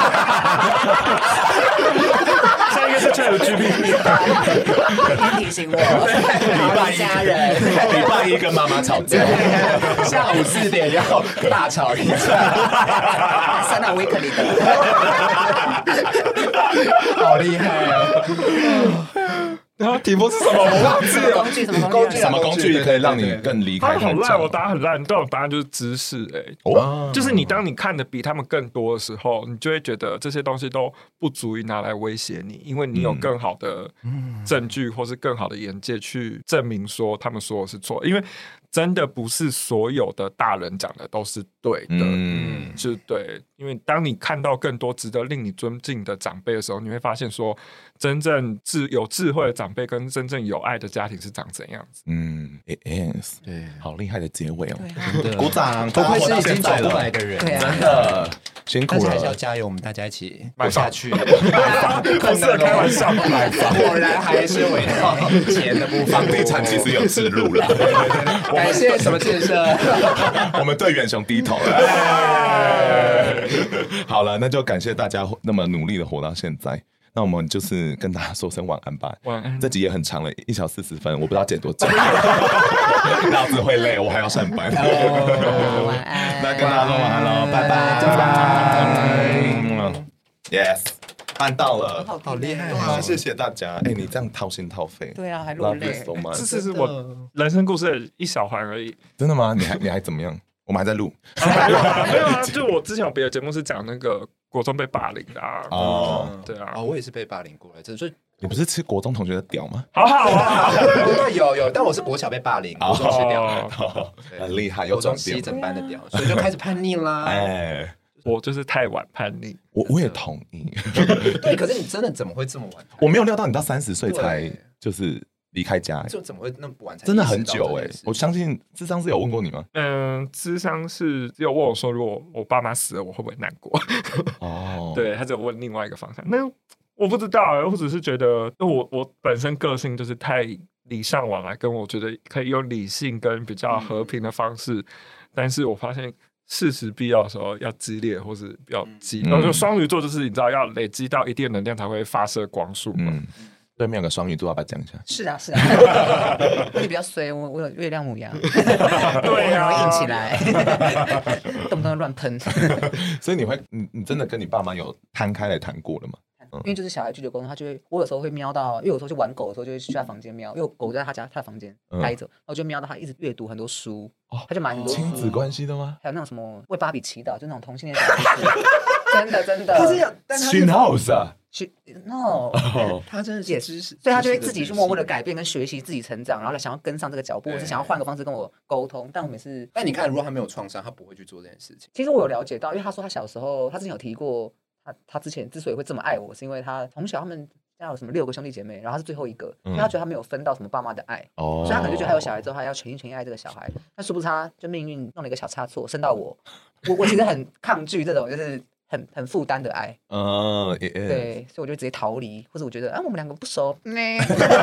下一个是 ChatGPT， 提醒我，礼拜家人， 礼拜一跟妈妈吵架， 下午4点要大吵一架 ，Sana Weekly 的，好厉害啊！ 然后题目是什么？我忘记了。 什么工具可以让你更离开？ 他很烂，我答很烂。但我答案就是知识。就是当你看的比他们更多的时候，你就会觉得这些东西都不足以拿来威胁你，因为你有更好的证据或是更好的眼界去证明说他们说的是错。因为真的不是所有的大人讲的都是对的，就是对。因为当你看到更多值得令你尊敬的长辈的时候，你会发现说，真正有智慧的长辈跟真正有爱的家庭是长怎样子。 yes， 对，好厉害的结尾哦！ 真的， 鼓掌！ 不愧是已经走过来的人， 真的辛苦了。 但是还是要加油，我们大家一起活下去。 不是开玩笑， 买房果然还是围绕钱的部分。 房地产其实有置入啦。 感谢什么建设？ 我们对远雄低头了。好了，那就感谢大家那么努力的活到现在。那我们就是跟大家说声晚安吧。晚安。这集也很长了，1小时40分，我不知道剪多久。脑子会累，我还要上班。 晚安。 那跟大家说晚安喽，拜拜，拜拜。Yes， 办到了， 好厉害啊！谢谢大家。你这样掏心掏肺。 对啊，还落泪。 这是我人生故事的一小环而已。 真的吗？你还怎么样？我们还在录。 没有啊，就我之前有别的节目是讲那个国中被霸凌的啊。对啊。 我也是被霸凌过来，所以你不是吃国中同学的屌吗？ 好啊。 有，但我是国小被霸凌，国中吃屌， 很厉害，有转变， 西整班的屌，所以就开始叛逆啦。 我就是太晚叛逆。 我也同意。 对，可是你真的怎么会这么晚？ 我没有料到你到30岁才就是离开家， 就怎么会那么晚才？ 真的很久我相信諮商师有问过你吗？ 諮商是只有问我说，如果我爸妈死了，我会不会难过？ 哦， 对，他只有问另外一个方向。那我不知道我只是觉得我本身个性就是太礼尚往来，跟我觉得可以用理性跟比较和平的方式，但是我发现事实必要的时候要激烈或是比较激，然后就双鱼座就是你知道要累积到一定的能量才会发射光束嘛。 对面有个双鱼座，要不要讲一下？ 是啊，你比较衰，我有月亮牡羊， 对啊， 容易硬起来，动不动乱喷。 所以你真的跟你爸妈有摊开来谈过了吗？ 因为就是小孩拒绝沟通，他就会，我有时候会瞄到，因为有时候去玩狗的时候就会去他房间瞄，因为狗在他的房间待着，然后就瞄到他一直阅读很多书，他就买很多亲子关系的吗？ 还有那种什么为芭比祈祷，就那种同性恋小故事，真的， 他是有，但他 House 啊。 No， 他真的是知识， 所以他就会自己去默默的改变跟学习自己成长，然后想要跟上这个脚步，或是想要换个方式跟我沟通。但我每次， 但你看，如果他没有创伤，他不会去做这件事情。 其实我有了解到，因为他说他小时候，他之前有提过，他之前之所以会这么爱我，是因为他从小他们家有什么6个兄弟姐妹，然后他是最后一个，因为他觉得他没有分到什么爸妈的爱，所以他可能就觉得他有小孩之后，他要全心全意爱这个小孩。但殊不知他就命运弄了一个小差错，生到我其实很抗拒这种就是很负担的爱，对，所以我就直接逃离，或者我觉得我们2个不熟，缘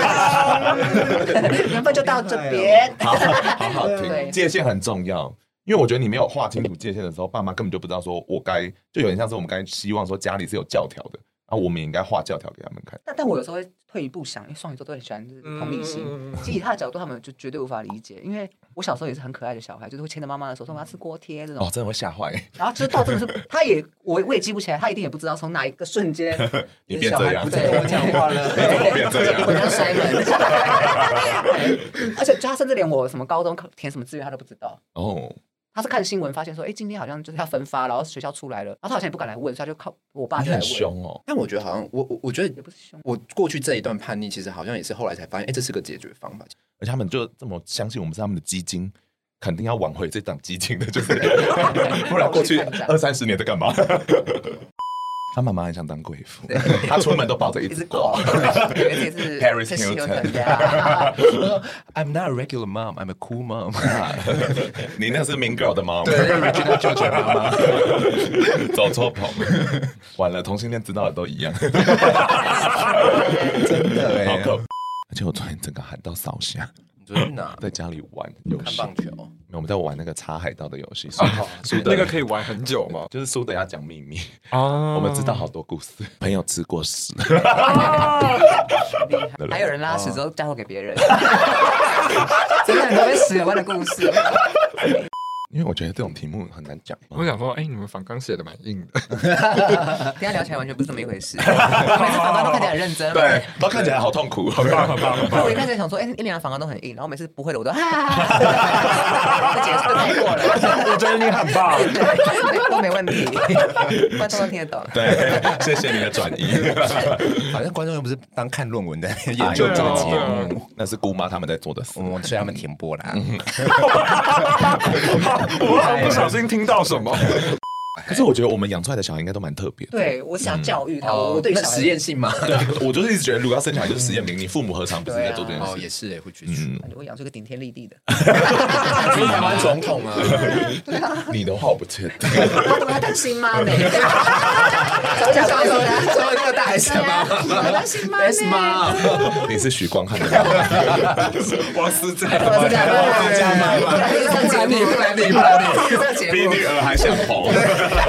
分就到这边， 好听，界限很重要。因为我觉得你没有划清楚界限的时候，爸妈根本就不知道说我该，就有点像是我们该希望说家里是有教条的，然后我们也应该画教条给他们看。 但我有时候会退一步想，因为双鱼座都很喜欢就是同理心，其实以他的角度，他们就绝对无法理解。因为我小时候也是很可爱的小孩，就是会牵着妈妈的手说我要吃锅贴这种， 真的会吓坏。 然后就是到真的是，我也记不起来，他一定也不知道从哪一个瞬间， 你变这样， 不再跟我讲话了， 变这样， 我像塞门。而且他甚至连我什么高中填什么志愿他都不知道他是看新闻发现说，今天好像就是要分发，然后学校出来了，然后他好像也不敢来问，所以他就靠我爸来问。 很凶但我觉得好像我觉得也不是凶， 我过去这一段叛逆，其实好像也是后来才发现，这是个解决方法。 而且他们就这么相信我们是他们的基金，肯定要挽回这档基金的，就是不然过去20-30年在干嘛？他妈妈很想当贵妇，他出门都抱着一只狗。 以为这是 Paris Hilton。 I'm not a regular mom, I'm a cool mom。 你那是 Mean Girl 的妈妈， 对 ，Regina George 妈妈， 走错棚，完了，同性恋知道的都一样，真的好可怕。而且我昨天整个喊到扫瞎。 你昨天哪？ 在家里玩游戏， 看棒球。 我们在玩那个查海盗的游戏， 那个可以玩很久吗？ 就是输的要讲秘密我们知道好多故事，朋友吃过屎， 还有人拉屎之后嫁祸给别人，真的很多被屎有关的故事。 因为我觉得这种题目很难讲。 我想说，你们访纲写的蛮硬的， 跟他聊起来完全不是这么一回事。每次访纲都看起来很认真， 对，都看起来好痛苦， 很棒，很棒，很棒。 我一开始想说，一连访纲都很硬，然后每次不会的我都就解释就太过了。 我觉得你很棒， 都没问题，观众都听得懂。 对，谢谢你的转移。 反正观众又不是当看论文的研究这个节目， 那是姑妈他们在做的事， 我们是他们填播啦。 我好不小心听到什么。 可是我觉得我们养出来的小孩应该都蛮特别的。 对，我想教育他，我对实验性嘛。 对，我就是一直觉得，如果要生小孩就是实验品，你父母何尝不是在做这件事？ 也是会去。 我养出一个顶天立地的台湾总统啊。 你的话我不确定。 他担心吗？你成为那个大孩子吗？ 担心吗 ？S 妈， 你是许光汉的妈妈， 王思佳， 不然你， 比女儿还想红。